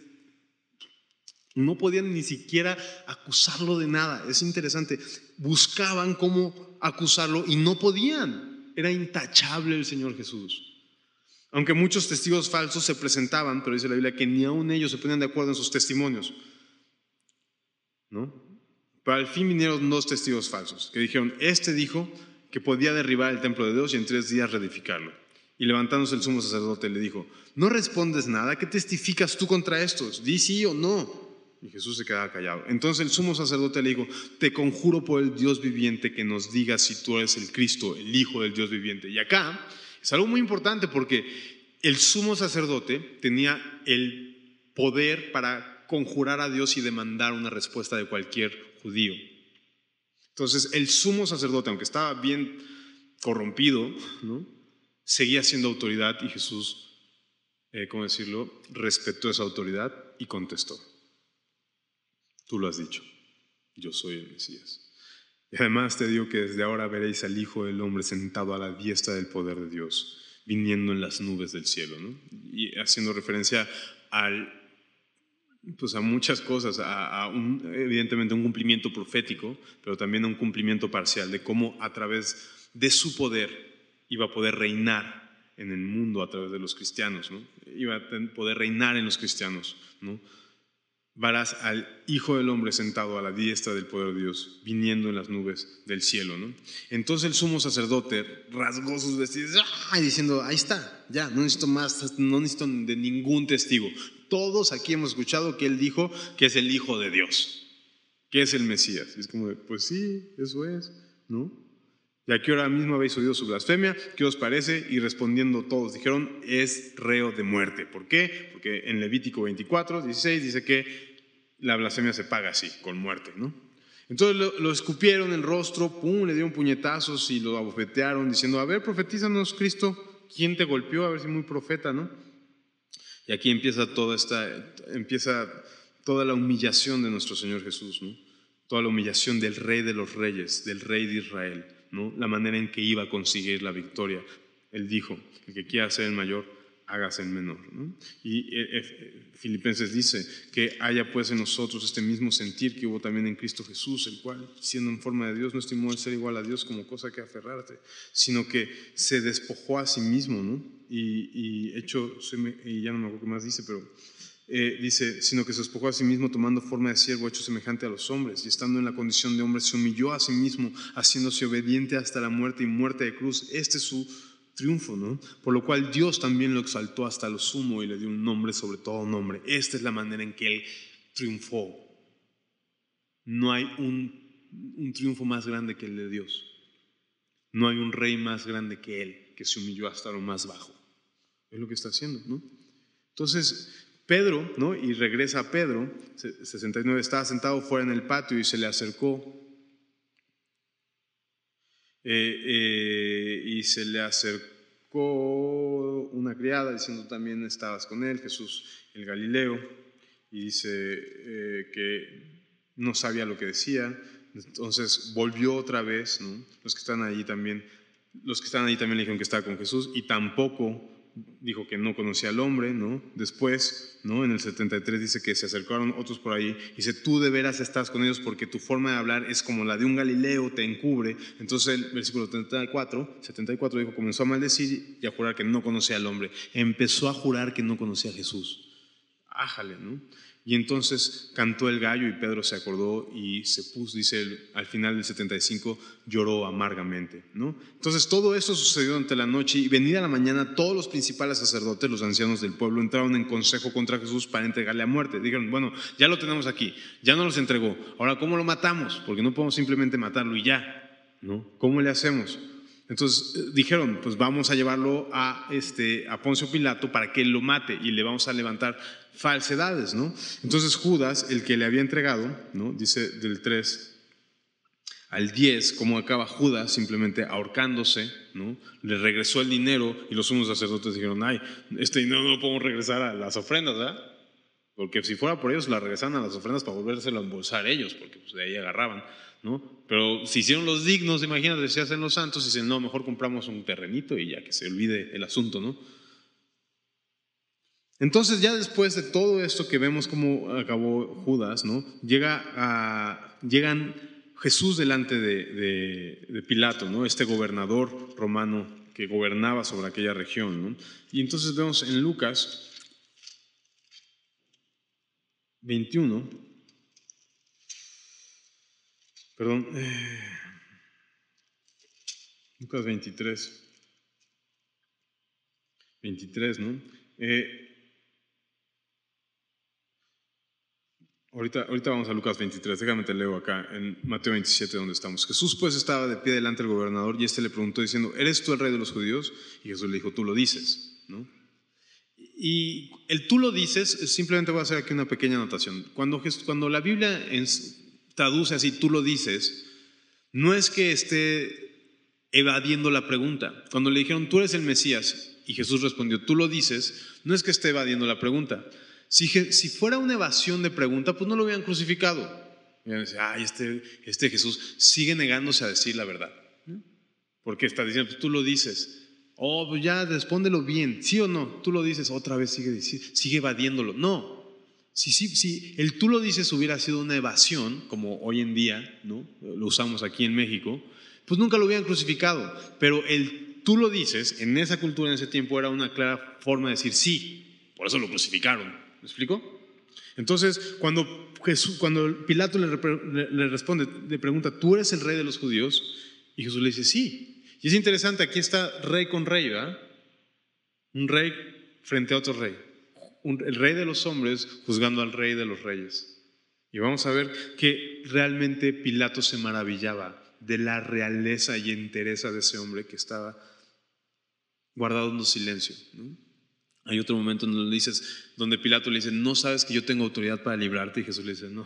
no podían ni siquiera acusarlo de nada. Es interesante, buscaban cómo acusarlo y no podían, era intachable el Señor Jesús. Aunque muchos testigos falsos se presentaban, pero dice la Biblia que ni aun ellos se ponían de acuerdo en sus testimonios, ¿no? Pero al fin vinieron dos testigos falsos que dijeron, este dijo que podía derribar el templo de Dios y en tres días reedificarlo. Y levantándose el sumo sacerdote le dijo, ¿no respondes nada? ¿Qué testificas tú contra estos? Di sí o no. Y Jesús se quedaba callado. Entonces el sumo sacerdote le dijo, te conjuro por el Dios viviente que nos digas si tú eres el Cristo, el Hijo del Dios viviente. Y acá es algo muy importante porque el sumo sacerdote tenía el poder para conjurar a Dios y demandar una respuesta de cualquier judío. Entonces el sumo sacerdote, aunque estaba bien corrompido, ¿no?, seguía siendo autoridad y Jesús, eh, ¿cómo decirlo?, respetó esa autoridad y contestó, tú lo has dicho, yo soy el Mesías. Y además te digo que desde ahora veréis al Hijo del Hombre sentado a la diestra del poder de Dios, viniendo en las nubes del cielo, ¿no? Y haciendo referencia al, pues a muchas cosas, a, a un, evidentemente un cumplimiento profético, pero también a un cumplimiento parcial de cómo a través de su poder iba a poder reinar en el mundo a través de los cristianos, ¿no? Iba a poder reinar en los cristianos, ¿no? Verás al Hijo del Hombre sentado a la diestra del poder de Dios, viniendo en las nubes del cielo, ¿no? Entonces el sumo sacerdote rasgó sus vestidos, ¡ah!, diciendo, ahí está, ya, no necesito más, no necesito de ningún testigo. Todos aquí hemos escuchado que él dijo que es el Hijo de Dios, que es el Mesías. Y es como, de, pues sí, eso es, ¿no? ¿Y a qué hora mismo habéis oído su blasfemia? ¿Qué os parece? Y respondiendo todos dijeron, es reo de muerte. ¿Por qué? Porque en Levítico veinticuatro, dieciséis dice que la blasfemia se paga así, con muerte, ¿no? Entonces lo, lo escupieron en el rostro, pum, le dieron puñetazos y lo abofetearon diciendo, a ver, profetízanos, Cristo, ¿quién te golpeó? A ver si muy profeta, ¿no? Y aquí empieza toda esta, empieza toda la humillación de nuestro Señor Jesús, ¿no? Toda la humillación del Rey de los Reyes, del Rey de Israel, ¿no? La manera en que iba a conseguir la victoria. Él dijo, el que quiera ser el mayor, hágase el menor, ¿no? Y eh, Filipenses dice que haya pues en nosotros este mismo sentir que hubo también en Cristo Jesús, el cual, siendo en forma de Dios, no estimó el ser igual a Dios como cosa que aferrarse, sino que se despojó a sí mismo, ¿no? Y, y hecho, y ya no me acuerdo qué más dice, pero Eh, dice, sino que se despojó a sí mismo tomando forma de siervo hecho semejante a los hombres y estando en la condición de hombre se humilló a sí mismo haciéndose obediente hasta la muerte y muerte de cruz. Este es su triunfo, ¿no? Por lo cual Dios también lo exaltó hasta lo sumo y le dio un nombre sobre todo nombre. Esta es la manera en que él triunfó. No hay un, un triunfo más grande que el de Dios. No hay un rey más grande que él, que se humilló hasta lo más bajo. Es lo que está haciendo, ¿no? Entonces Pedro, ¿no? Y regresa a Pedro, sesenta y nueve, estaba sentado fuera en el patio y se le acercó eh, eh, y se le acercó una criada diciendo también estabas con él, Jesús el Galileo, y dice eh, que no sabía lo que decía, Entonces volvió otra vez, ¿no? Los que están ahí también, los que están ahí también le dijeron que estaba con Jesús y tampoco dijo que no conocía al hombre, ¿no? Después, ¿no? En el setenta y tres dice que se acercaron otros por ahí. Dice, tú de veras estás con ellos porque tu forma de hablar es como la de un Galileo, te encubre. Entonces el versículo setenta y cuatro, setenta y cuatro dijo, comenzó a maldecir y a jurar que no conocía al hombre. Empezó a jurar que no conocía a Jesús. Ájale, ¿no? Y entonces cantó el gallo y Pedro se acordó y se puso, dice al final del setenta y cinco, lloró amargamente, ¿no? Entonces todo esto sucedió durante la noche y venida la mañana todos los principales sacerdotes, los ancianos del pueblo entraron en consejo contra Jesús para entregarle a muerte. Dijeron, bueno, ya lo tenemos aquí, ya no los entregó, ahora ¿cómo lo matamos? Porque no podemos simplemente matarlo y ya, ¿no? ¿Cómo le hacemos? Entonces dijeron, pues vamos a llevarlo a, este, a Poncio Pilato para que él lo mate y le vamos a levantar falsedades, ¿no? Entonces Judas, el que le había entregado, ¿no? Dice del tres al diez, como acaba Judas simplemente ahorcándose, ¿no? Le regresó el dinero y los sumos sacerdotes dijeron, ay, este dinero no lo podemos regresar a las ofrendas, ¿verdad? Porque si fuera por ellos, la regresaban a las ofrendas para volvérselo a embolsar ellos, porque pues, de ahí agarraban, ¿no? Pero si hicieron los dignos, imagínate, si hacen los santos y dicen, no, mejor compramos un terrenito y ya que se olvide el asunto, ¿no? Entonces ya después de todo esto que vemos cómo acabó Judas, ¿no? Llega a, llegan Jesús delante de, de, de Pilato, ¿no? Este gobernador romano que gobernaba sobre aquella región, ¿no? Y entonces vemos en Lucas veintiuno, perdón, eh, Lucas veintitrés, veintitrés, ¿no? Eh, Ahorita, ahorita vamos a Lucas veintitrés, déjame te leo acá en Mateo veintisiete donde estamos. Jesús pues estaba de pie delante del gobernador y este le preguntó diciendo, ¿eres tú el rey de los judíos? Y Jesús le dijo, tú lo dices, ¿no? Y el tú lo dices, simplemente voy a hacer aquí una pequeña anotación. Cuando, cuando la Biblia traduce así, tú lo dices, no es que esté evadiendo la pregunta. Cuando le dijeron, tú eres el Mesías, y Jesús respondió, tú lo dices, no es que esté evadiendo la pregunta. Si, si fuera una evasión de pregunta, pues no lo hubieran crucificado. Hubieran dicho, ay, este, este Jesús sigue negándose a decir la verdad. Porque está diciendo, pues tú lo dices. Oh, pues ya, respóndelo bien. ¿Sí o no? Tú lo dices, otra vez sigue, sigue evadiéndolo. No. Si, si, si el tú lo dices hubiera sido una evasión, como hoy en día, ¿no? Lo usamos aquí en México, pues nunca lo hubieran crucificado. Pero el tú lo dices, en esa cultura, en ese tiempo, era una clara forma de decir sí. Por eso lo crucificaron. ¿Me explico? Entonces, cuando, Jesús, cuando Pilato le, le, le responde, le pregunta, ¿tú eres el rey de los judíos? Y Jesús le dice, sí. Y es interesante, aquí está rey con rey, ¿verdad? Un rey frente a otro rey. Un, el rey de los hombres juzgando al rey de los reyes. Y vamos a ver que realmente Pilato se maravillaba de la realeza y entereza de ese hombre que estaba guardando silencio, ¿no? Hay otro momento donde, le dices, donde Pilato le dice, ¿no sabes que yo tengo autoridad para librarte? Y Jesús le dice, no,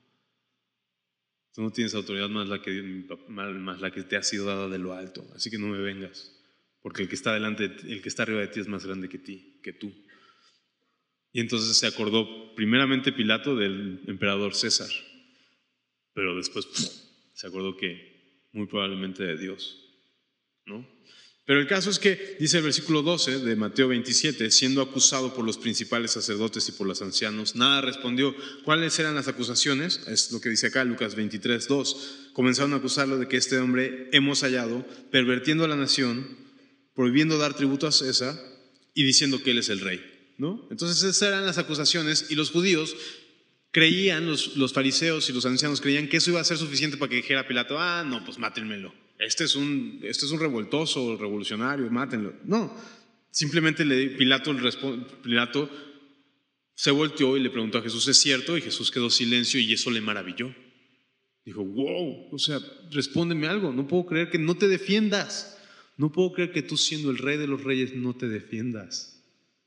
tú no tienes autoridad más la que, más la que te ha sido dada de lo alto, así que no me vengas, porque el que está delante, el que está arriba de ti es más grande que ti, que tú. Y entonces se acordó primeramente Pilato del emperador César, pero después pff, se acordó que muy probablemente de Dios, ¿no? Pero el caso es que, dice el versículo doce de Mateo veintisiete, siendo acusado por los principales sacerdotes y por los ancianos, nada respondió. ¿Cuáles eran las acusaciones? Es lo que dice acá Lucas veintitrés, dos. Comenzaron a acusarlo de que este hombre hemos hallado, pervirtiendo a la nación, prohibiendo dar tributo a César y diciendo que él es el rey, ¿no? Entonces esas eran las acusaciones y los judíos creían, los, los fariseos y los ancianos creían que eso iba a ser suficiente para que dijera Pilato, ah, no, pues mátenmelo. Este es un, este es un revoltoso, revolucionario, mátenlo. No, simplemente le, Pilato, Pilato se volteó y le preguntó a Jesús, ¿es cierto? Y Jesús quedó silencio y eso le maravilló. Dijo, wow, o sea, respóndeme algo, no puedo creer que no te defiendas. No puedo creer que tú siendo el rey de los reyes no te defiendas.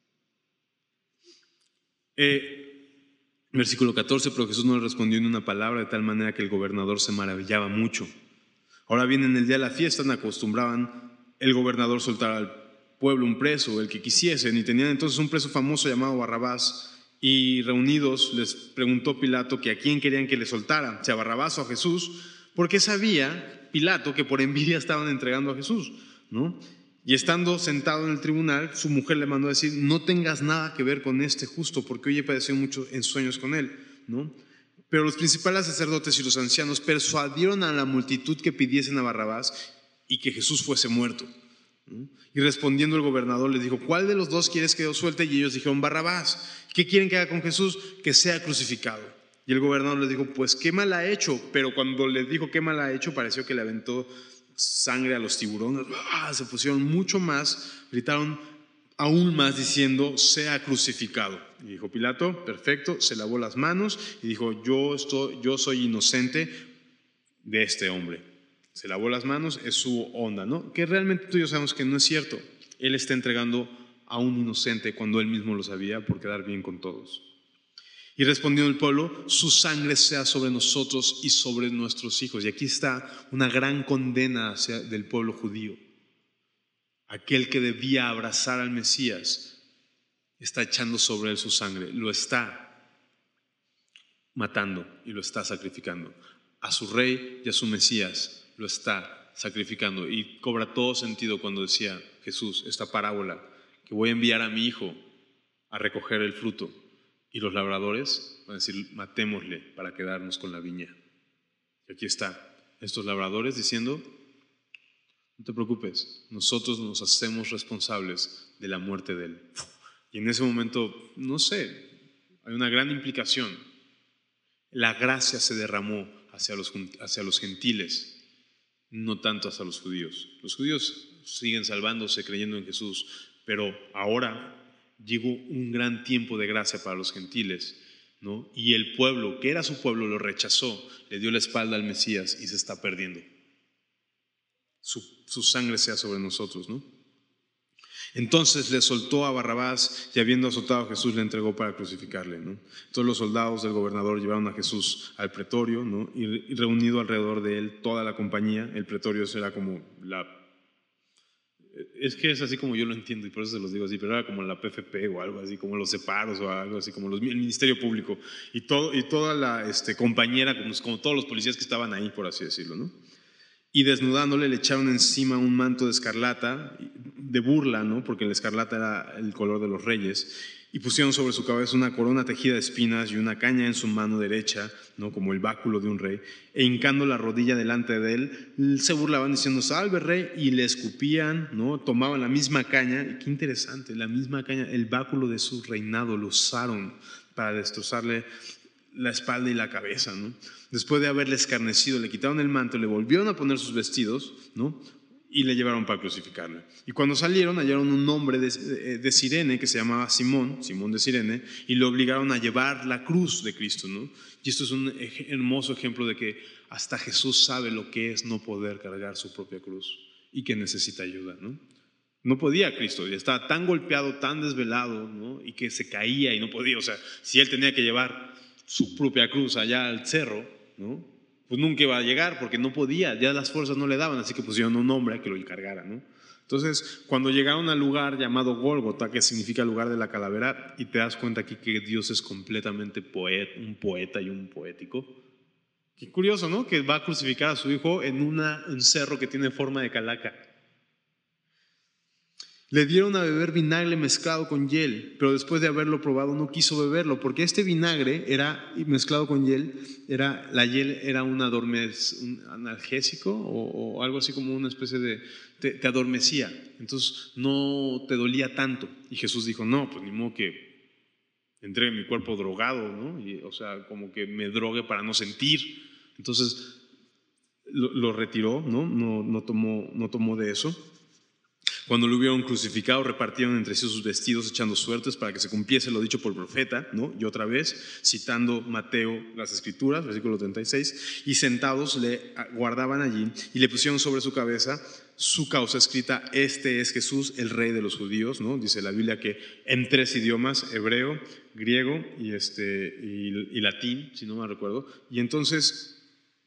Eh, versículo catorce, pero Jesús no le respondió en una palabra de tal manera que el gobernador se maravillaba mucho. Ahora bien, en el día de la fiesta acostumbraban el gobernador soltar al pueblo un preso, el que quisiesen, y tenían entonces un preso famoso llamado Barrabás, y reunidos les preguntó Pilato que a quién querían que le soltara, si a Barrabás o a Jesús, porque sabía Pilato que por envidia estaban entregando a Jesús, ¿no? Y estando sentado en el tribunal, su mujer le mandó a decir: no tengas nada que ver con este justo, porque hoy he padecido mucho en sueños con él, ¿no? Pero los principales sacerdotes y los ancianos persuadieron a la multitud que pidiesen a Barrabás y que Jesús fuese muerto, ¿no? Y respondiendo el gobernador les dijo: ¿cuál de los dos quieres que yo suelte? Y ellos dijeron: Barrabás. ¿Qué quieren que haga con Jesús? Que sea crucificado. Y el gobernador les dijo: pues qué mal ha hecho. Pero cuando les dijo qué mal ha hecho, pareció que le aventó sangre a los tiburones. ¡Ah! Se pusieron mucho más, gritaron aún más diciendo: sea crucificado. Y dijo Pilato: perfecto, se lavó las manos y dijo: yo, estoy, yo soy inocente de este hombre. Se lavó las manos, es su onda, ¿no? Que realmente tú y yo sabemos que no es cierto. Él está entregando a un inocente cuando él mismo lo sabía, por quedar bien con todos. Y respondió el pueblo: su sangre sea sobre nosotros y sobre nuestros hijos. Y aquí está una gran condena hacia, del pueblo judío. Aquel que debía abrazar al Mesías está echando sobre él su sangre, lo está matando y lo está sacrificando. A su rey y a su Mesías lo está sacrificando. Y cobra todo sentido cuando decía Jesús esta parábola, que voy a enviar a mi hijo a recoger el fruto. Y los labradores van a decir: matémosle para quedarnos con la viña. Y aquí está, estos labradores diciendo: no te preocupes, nosotros nos hacemos responsables de la muerte de él. Y en ese momento, no sé, hay una gran implicación. La gracia se derramó hacia los, hacia los gentiles, no tanto hacia los judíos. Los judíos siguen salvándose creyendo en Jesús, pero ahora llegó un gran tiempo de gracia para los gentiles, ¿no? Y el pueblo, que era su pueblo, lo rechazó, le dio la espalda al Mesías y se está perdiendo. Su, su sangre sea sobre nosotros, ¿no? Entonces le soltó a Barrabás y habiendo azotado a Jesús le entregó para crucificarle, ¿no? Todos los soldados del gobernador llevaron a Jesús al pretorio, ¿no? Y, y reunido alrededor de él toda la compañía. El pretorio era como la... Es que es así como yo lo entiendo y por eso se los digo así, pero era como la P F P o algo así, como los separos o algo así, como los, el Ministerio Público y, todo, y toda la este, compañera, como, como todos los policías que estaban ahí, por así decirlo, ¿no? Y desnudándole le echaron encima un manto de escarlata, de burla, ¿no? Porque el escarlata era el color de los reyes, y pusieron sobre su cabeza una corona tejida de espinas y una caña en su mano derecha, ¿no? Como el báculo de un rey, e hincando la rodilla delante de él, se burlaban diciendo: salve rey, y le escupían, ¿no? Tomaban la misma caña, y qué interesante, la misma caña, el báculo de su reinado, lo usaron para destrozarle la espalda y la cabeza, ¿no? Después de haberle escarnecido, le quitaron el manto, le volvieron a poner sus vestidos, ¿no? Y le llevaron para crucificarle. Y cuando salieron, hallaron un hombre de, de, de Cirene que se llamaba Simón, Simón de Cirene, y lo obligaron a llevar la cruz de Cristo, ¿no? Y esto es un hermoso ejemplo de que hasta Jesús sabe lo que es no poder cargar su propia cruz y que necesita ayuda, ¿no? No podía Cristo, ya estaba tan golpeado, tan desvelado, ¿no? Y que se caía y no podía. O sea, si él tenía que llevar su propia cruz allá al cerro, ¿no? Pues nunca iba a llegar porque no podía, ya las fuerzas no le daban, así que pusieron un hombre a que lo cargara, ¿no? Entonces, cuando llegaron al lugar llamado Gólgota, que significa lugar de la calavera, y te das cuenta aquí que Dios es completamente poeta, un poeta y un poético. Qué curioso, ¿no? Que va a crucificar a su hijo en una, un cerro que tiene forma de calaca. Le dieron a beber vinagre mezclado con hiel, pero después de haberlo probado no quiso beberlo, porque este vinagre era mezclado con hiel, era, la hiel era un, adormec, un analgésico o, o algo así como una especie de, te, te adormecía, entonces no te dolía tanto. Y Jesús dijo: no, pues ni modo que entregue mi cuerpo drogado, ¿no? Y, o sea, como que me drogue para no sentir. Entonces lo, lo retiró, ¿no? No, no, tomó, no tomó de eso. Cuando lo hubieron crucificado, repartieron entre sí sus vestidos, echando suertes para que se cumpliese lo dicho por el profeta, ¿no? Y otra vez, citando Mateo, las Escrituras, versículo treinta y seis, y sentados le guardaban allí y le pusieron sobre su cabeza su causa escrita: este es Jesús, el Rey de los judíos, ¿no? Dice la Biblia que en tres idiomas, hebreo, griego y, este, y, y latín, si no me recuerdo. Y entonces,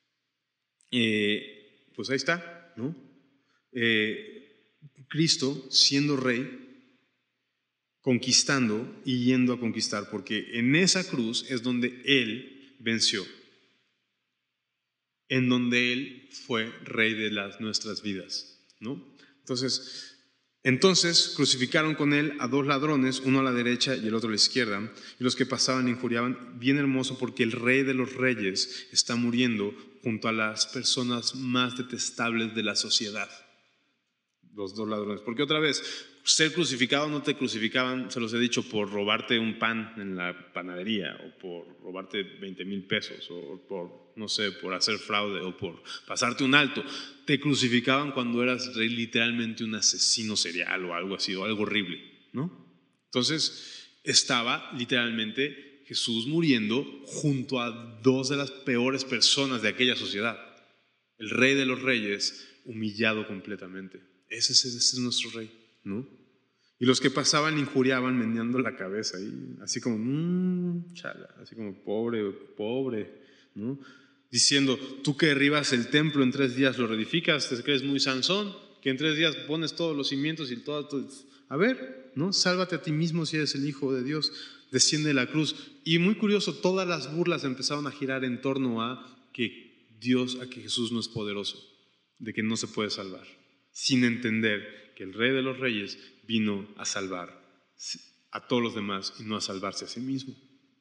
eh, pues ahí está, ¿no? Eh, Cristo siendo rey, conquistando y yendo a conquistar, porque en esa cruz es donde Él venció. en donde Él fue Rey de las nuestras vidas, ¿no? Entonces, entonces crucificaron con Él a dos ladrones, uno a la derecha y el otro a la izquierda, y los que pasaban le injuriaban. Bien hermoso, porque el Rey de los Reyes está muriendo junto a las personas más detestables de la sociedad. Los dos ladrones. Porque otra vez, ser crucificado no te crucificaban, se los he dicho, por robarte un pan en la panadería, o por robarte veinte mil pesos, o por, no sé, por hacer fraude, o por pasarte un alto. Te crucificaban cuando eras literalmente un asesino serial o algo así, o algo horrible, ¿no? Entonces, estaba literalmente Jesús muriendo junto a dos de las peores personas de aquella sociedad. El Rey de los Reyes, humillado completamente. Ese es, ese es nuestro Rey, ¿no? Y los que pasaban le injuriaban meneando la cabeza, y así como, mmm, chala, así como, pobre, pobre, ¿no? Diciendo, tú que derribas el templo en tres días lo reedificas, te crees muy Sansón, que en tres días pones todos los cimientos y todo, todo. A ver, ¿no? Sálvate a ti mismo si eres el Hijo de Dios, desciende de la cruz. Y muy curioso, todas las burlas empezaron a girar en torno a que Dios, a que Jesús no es poderoso, de que no se puede salvar, sin entender que el Rey de los Reyes vino a salvar a todos los demás y no a salvarse a sí mismo.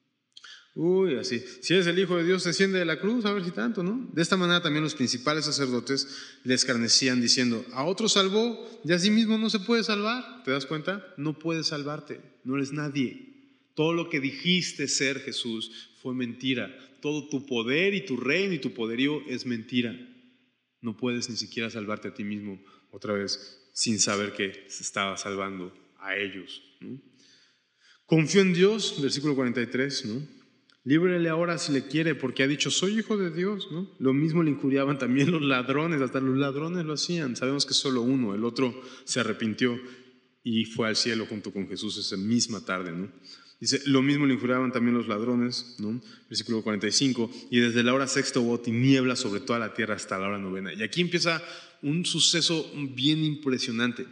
Uy, así, si eres el Hijo de Dios, desciende de la cruz, a ver si tanto, ¿no? De esta manera también los principales sacerdotes le escarnecían diciendo, a otro salvó y a sí mismo no se puede salvar. ¿Te das cuenta? No puedes salvarte, no eres nadie. Todo lo que dijiste ser, Jesús, fue mentira. Todo tu poder y tu reino y tu poderío es mentira. No puedes ni siquiera salvarte a ti mismo, otra vez, sin saber que se estaba salvando a ellos, ¿no? Confió en Dios, versículo cuarenta y tres, ¿no? Líbrele ahora si le quiere, porque ha dicho, soy hijo de Dios, ¿no? Lo mismo le injuriaban también los ladrones, hasta los ladrones lo hacían. Sabemos que solo uno, el otro se arrepintió y fue al cielo junto con Jesús esa misma tarde, ¿no? Dice, lo mismo le injuriaban también los ladrones, ¿no? Versículo cuarenta y cinco, y desde la hora sexta hubo tinieblas sobre toda la tierra hasta la hora novena. Y aquí empieza un suceso bien impresionante.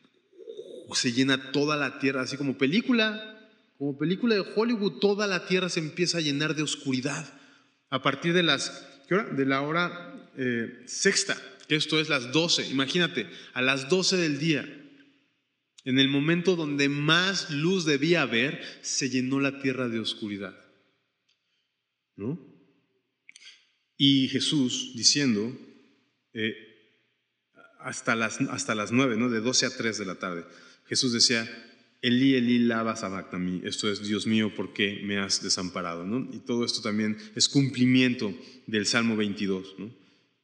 Se llena toda la tierra, así como película, como película de Hollywood, toda la tierra se empieza a llenar de oscuridad. A partir de las, ¿qué hora? De la hora eh, sexta, que esto es las doce, imagínate, a las doce del día, en el momento donde más luz debía haber, se llenó la tierra de oscuridad, ¿no? Y Jesús diciendo, eh, hasta las, hasta las nueve, ¿no? De doce a tres de la tarde, Jesús decía, Elí, Elí, lama sabactani, esto es, Dios mío, ¿por qué me has desamparado? ¿No? Y todo esto también es cumplimiento del Salmo veintidós, ¿no?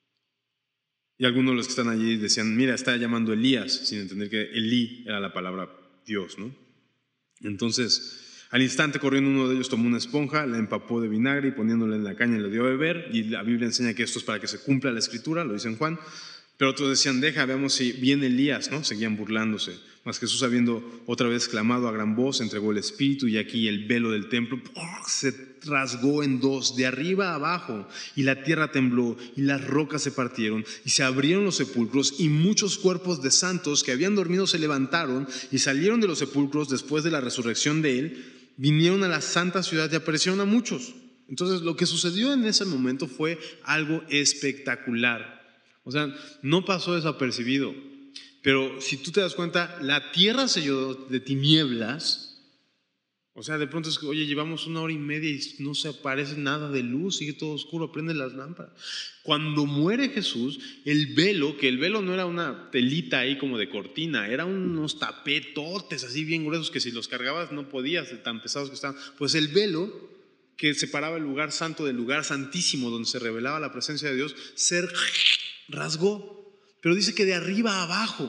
Y algunos de los que están allí decían, mira, está llamando Elías, sin entender que Elí era la palabra Dios, ¿no? Entonces, al instante corriendo uno de ellos tomó una esponja, la empapó de vinagre y poniéndola en la caña le dio a beber, y la Biblia enseña que esto es para que se cumpla la escritura, lo dice en Juan. Pero otros decían, deja, veamos si viene Elías, ¿no? Seguían burlándose. Mas Jesús, habiendo otra vez clamado a gran voz, entregó el espíritu, y aquí el velo del templo se rasgó en dos, de arriba a abajo, y la tierra tembló, y las rocas se partieron, y se abrieron los sepulcros, y muchos cuerpos de santos que habían dormido se levantaron, y salieron de los sepulcros después de la resurrección de él, vinieron a la santa ciudad y aparecieron a muchos. Entonces, lo que sucedió en ese momento fue algo espectacular. O sea, no pasó desapercibido, pero si tú te das cuenta, la tierra se llenó de tinieblas. O sea, de pronto es que, oye, llevamos una hora y media y no se aparece nada de luz, sigue todo oscuro, prende las lámparas. Cuando muere Jesús, el velo, que el velo no era una telita ahí como de cortina, eran unos tapetotes así bien gruesos que si los cargabas no podías, de tan pesados que estaban. Pues el velo que separaba el lugar santo del lugar santísimo, donde se revelaba la presencia de Dios, se rasgó, pero dice que de arriba a abajo.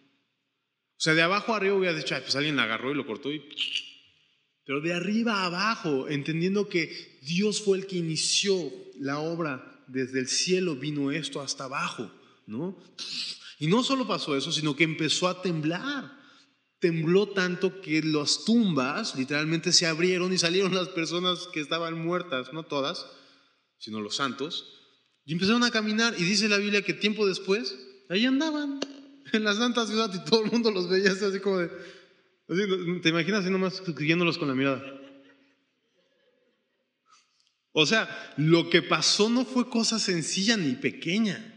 O sea, de abajo a arriba hubiera dicho, ay, pues alguien la agarró y lo cortó, y... pero de arriba a abajo, entendiendo que Dios fue el que inició la obra, desde el cielo vino esto hasta abajo, ¿no? Y no solo pasó eso, sino que empezó a temblar. Tembló tanto que las tumbas literalmente se abrieron y salieron las personas que estaban muertas, no todas, sino los santos. Y empezaron a caminar, y dice la Biblia que tiempo después, ahí andaban, en la santa ciudad, y todo el mundo los veía así como de, así, ¿te imaginas así nomás siguiéndolos con la mirada? O sea, lo que pasó no fue cosa sencilla ni pequeña.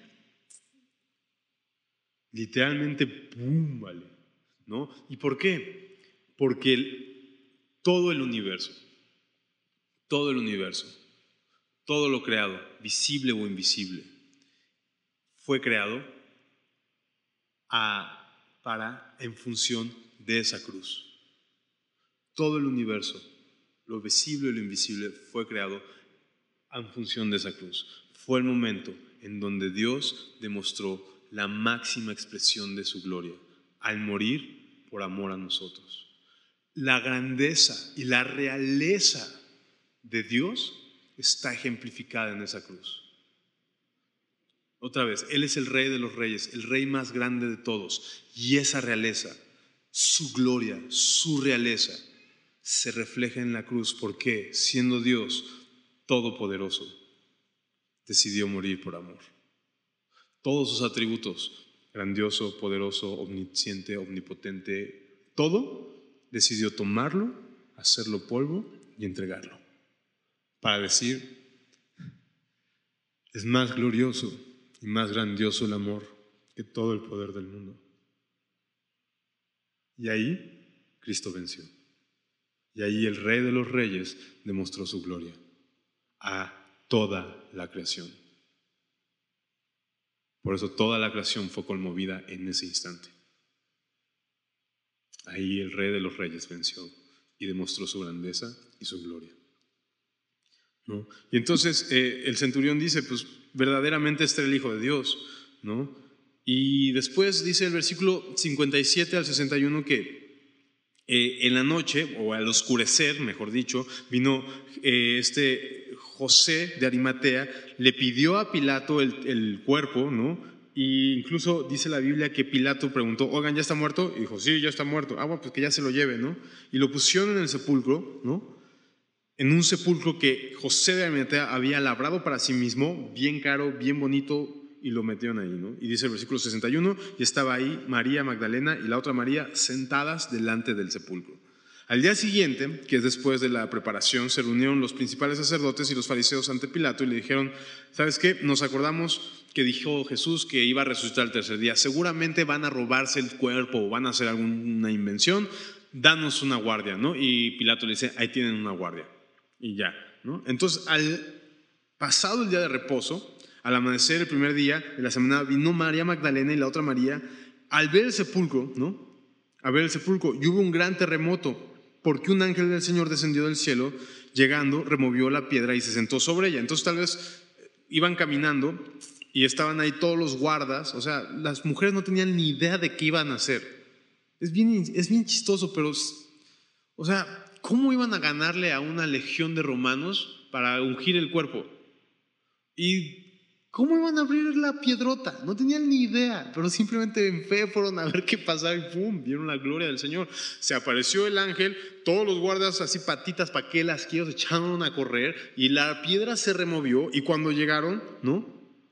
Literalmente, ¡pum! Vale, ¿no? ¿Y por qué? Porque el, todo el universo, todo el universo, todo lo creado, visible o invisible, fue creado a, para, en función de esa cruz. Todo el universo, lo visible y lo invisible, fue creado en función de esa cruz. Fue el momento en donde Dios demostró la máxima expresión de su gloria al morir por amor a nosotros. La grandeza y la realeza de Dios está ejemplificada en esa cruz. Otra vez, Él es el Rey de los reyes, el Rey más grande de todos, y esa realeza, su gloria, su realeza, se refleja en la cruz porque, siendo Dios todopoderoso, decidió morir por amor. Todos sus atributos, grandioso, poderoso, omnisciente, omnipotente, todo, decidió tomarlo, hacerlo polvo y entregarlo. Para decir, es más glorioso y más grandioso el amor que todo el poder del mundo. Y ahí Cristo venció. Y ahí el Rey de los Reyes demostró su gloria a toda la creación. Por eso toda la creación fue conmovida en ese instante. Ahí el Rey de los Reyes venció y demostró su grandeza y su gloria, ¿no? Y entonces eh, el centurión dice, pues verdaderamente este era el Hijo de Dios, ¿no? Y después dice el versículo cincuenta y siete al sesenta y uno que Eh, en la noche, o al oscurecer, mejor dicho, vino eh, este José de Arimatea, le pidió a Pilato el, el cuerpo, ¿no? Y incluso dice la Biblia que Pilato preguntó, oigan, ¿ya está muerto? Y dijo, sí, ya está muerto. Ah, bueno, pues que ya se lo lleve, ¿no? Y lo pusieron en el sepulcro, ¿no? En un sepulcro que José de Arimatea había labrado para sí mismo, bien caro, bien bonito, y lo metieron ahí, ¿no? Y dice el versículo sesenta y uno, y estaba ahí María Magdalena y la otra María sentadas delante del sepulcro. Al día siguiente, que es después de la preparación, se reunieron los principales sacerdotes y los fariseos ante Pilato y le dijeron, ¿sabes qué? Nos acordamos que dijo Jesús que iba a resucitar el tercer día. Seguramente van a robarse el cuerpo o van a hacer alguna invención. Danos una guardia, ¿no? Y Pilato le dice, ahí tienen una guardia. Y ya, ¿no? Entonces, al pasado el día de reposo, al amanecer el primer día de la semana, vino María Magdalena y la otra María al ver el sepulcro, ¿no? A ver el sepulcro, y hubo un gran terremoto, porque un ángel del Señor descendió del cielo, llegando, removió la piedra y se sentó sobre ella. Entonces tal vez iban caminando y estaban ahí todos los guardas, o sea, las mujeres no tenían ni idea de qué iban a hacer. Es bien, es bien chistoso, pero, o sea, ¿cómo iban a ganarle a una legión de romanos para ungir el cuerpo? Y ¿cómo iban a abrir la piedrota? No tenían ni idea, pero simplemente en fe fueron a ver qué pasaba y ¡pum! Vieron la gloria del Señor. Se apareció el ángel, todos los guardas así patitas pa' que las quiero, se echaron a correr y la piedra se removió y cuando llegaron, ¿no?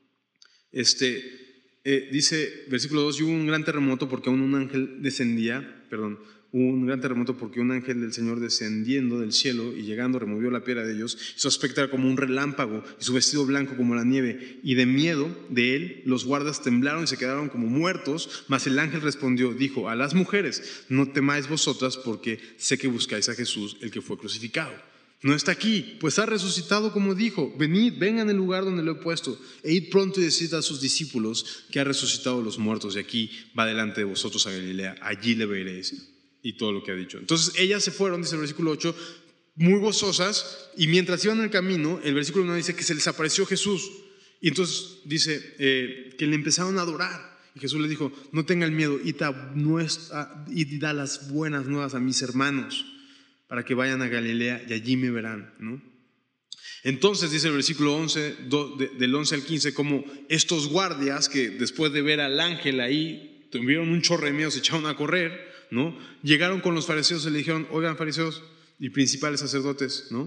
Este, eh, dice, versículo dos, y hubo un gran terremoto porque aún un ángel descendía, perdón, hubo un gran terremoto porque un ángel del Señor descendiendo del cielo y llegando removió la piedra de ellos, y su aspecto era como un relámpago y su vestido blanco como la nieve, y de miedo de él los guardas temblaron y se quedaron como muertos, mas el ángel respondió, dijo a las mujeres, no temáis vosotras porque sé que buscáis a Jesús, el que fue crucificado. No está aquí, pues ha resucitado como dijo. Venid, vengan al lugar donde lo he puesto, e id pronto y decid a sus discípulos que ha resucitado de los muertos, y aquí va delante de vosotros a Galilea, allí le veréis. Y todo lo que ha dicho. Entonces ellas se fueron, dice el versículo ocho, muy gozosas, y mientras iban en el camino, el versículo nueve dice que se les apareció Jesús, y entonces dice eh, que le empezaron a adorar, y Jesús les dijo, no tengan miedo, id, a nuestra, id da las buenas nuevas a mis hermanos, para que vayan a Galilea y allí me verán, ¿no? Entonces dice el versículo once, do, de, del once al quince, como estos guardias que después de ver al ángel ahí, tuvieron un chorro de miedo, se echaron a correr, ¿no? Llegaron con los fariseos y le dijeron, oigan, fariseos y principales sacerdotes, ¿no?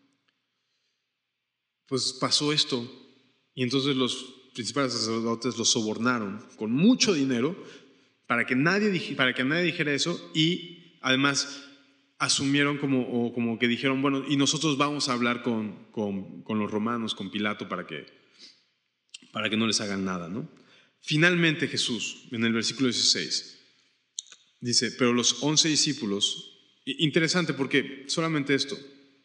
Pues pasó esto. Y entonces los principales sacerdotes los sobornaron con mucho dinero para que nadie, para que nadie dijera eso, y además asumieron como, o como que dijeron, bueno, y nosotros vamos a hablar con, con, con los romanos, con Pilato, para que, para que no les hagan nada, ¿no? Finalmente Jesús, en el versículo dieciséis, dice, pero los once discípulos, interesante porque solamente esto,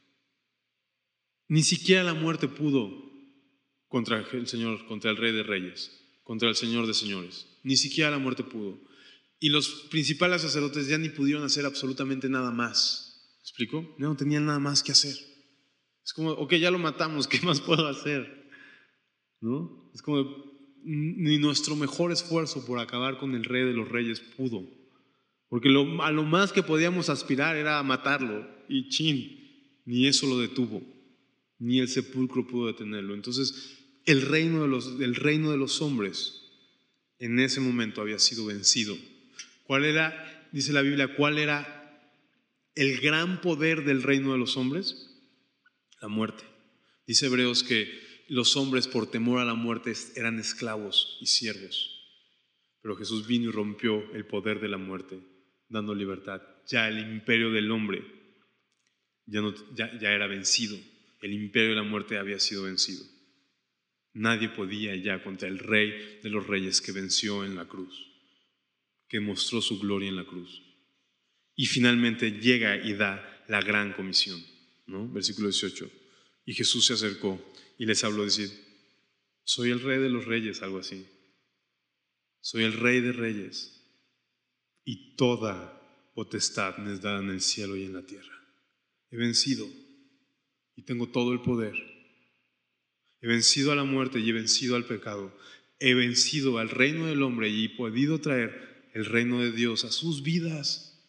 ni siquiera la muerte pudo contra el Señor, contra el Rey de Reyes, contra el Señor de Señores, ni siquiera la muerte pudo. Y los principales sacerdotes ya ni pudieron hacer absolutamente nada más. ¿Me explico? Ya no tenían nada más que hacer. Es como, ok, ya lo matamos, ¿qué más puedo hacer? ¿No? Es como, ni nuestro mejor esfuerzo por acabar con el Rey de los Reyes pudo. Porque lo, a lo más que podíamos aspirar era a matarlo. Y chin, ni eso lo detuvo. Ni el sepulcro pudo detenerlo. Entonces, el reino de los, el reino de los hombres en ese momento había sido vencido. ¿Cuál era, dice la Biblia, cuál era el gran poder del reino de los hombres? La muerte. Dice Hebreos que los hombres por temor a la muerte eran esclavos y siervos. Pero Jesús vino y rompió el poder de la muerte, dando libertad. Ya el imperio del hombre ya, no, ya, ya era vencido. El imperio de la muerte había sido vencido. Nadie podía ya contra el Rey de los Reyes que venció en la cruz, que mostró su gloria en la cruz. Y finalmente llega y da la gran comisión, ¿no? Versículo dieciocho. Y Jesús se acercó y les habló, decir, soy el Rey de los Reyes, algo así. Soy el Rey de Reyes y toda potestad me es dada en el cielo y en la tierra. He vencido y tengo todo el poder. He vencido a la muerte y he vencido al pecado. He vencido al reino del hombre y he podido traer el reino de Dios a sus vidas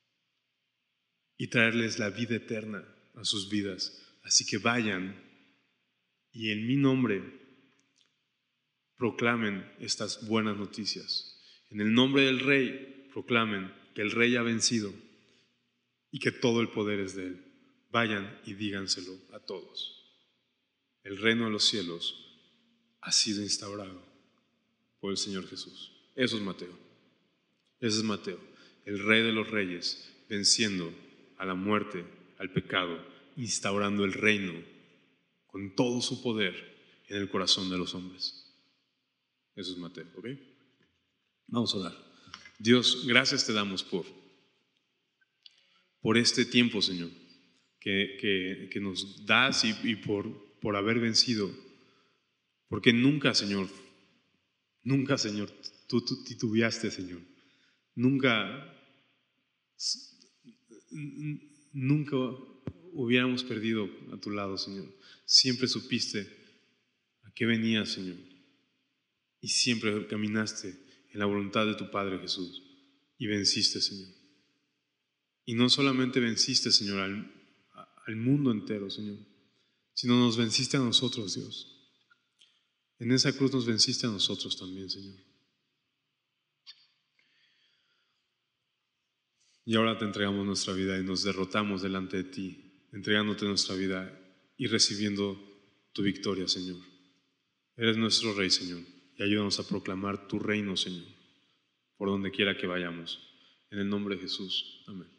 y traerles la vida eterna a sus vidas. Así que vayan y en mi nombre proclamen estas buenas noticias. En el nombre del Rey proclamen que el Rey ha vencido y que todo el poder es de Él. Vayan y díganselo a todos. El reino de los cielos ha sido instaurado por el Señor Jesús. Eso es Mateo. Ese es Mateo, el Rey de los Reyes, venciendo a la muerte, al pecado, instaurando el reino con todo su poder en el corazón de los hombres. Eso es Mateo, ¿ok? Vamos a orar. Dios, gracias te damos por, por este tiempo, Señor, que, que, que nos das y, y por, por haber vencido. Porque nunca, Señor, nunca, Señor, tú, tú titubeaste, Señor. Nunca, nunca hubiéramos perdido a tu lado, Señor. Siempre supiste a qué venías, Señor. Y siempre caminaste en la voluntad de tu Padre Jesús. Y venciste, Señor. Y no solamente venciste, Señor, al, al mundo entero, Señor, sino nos venciste a nosotros, Dios. En esa cruz nos venciste a nosotros también, Señor. Y ahora te entregamos nuestra vida y nos derrotamos delante de ti, entregándote nuestra vida y recibiendo tu victoria, Señor. Eres nuestro Rey, Señor, y ayúdanos a proclamar tu reino, Señor, por donde quiera que vayamos. En el nombre de Jesús. Amén.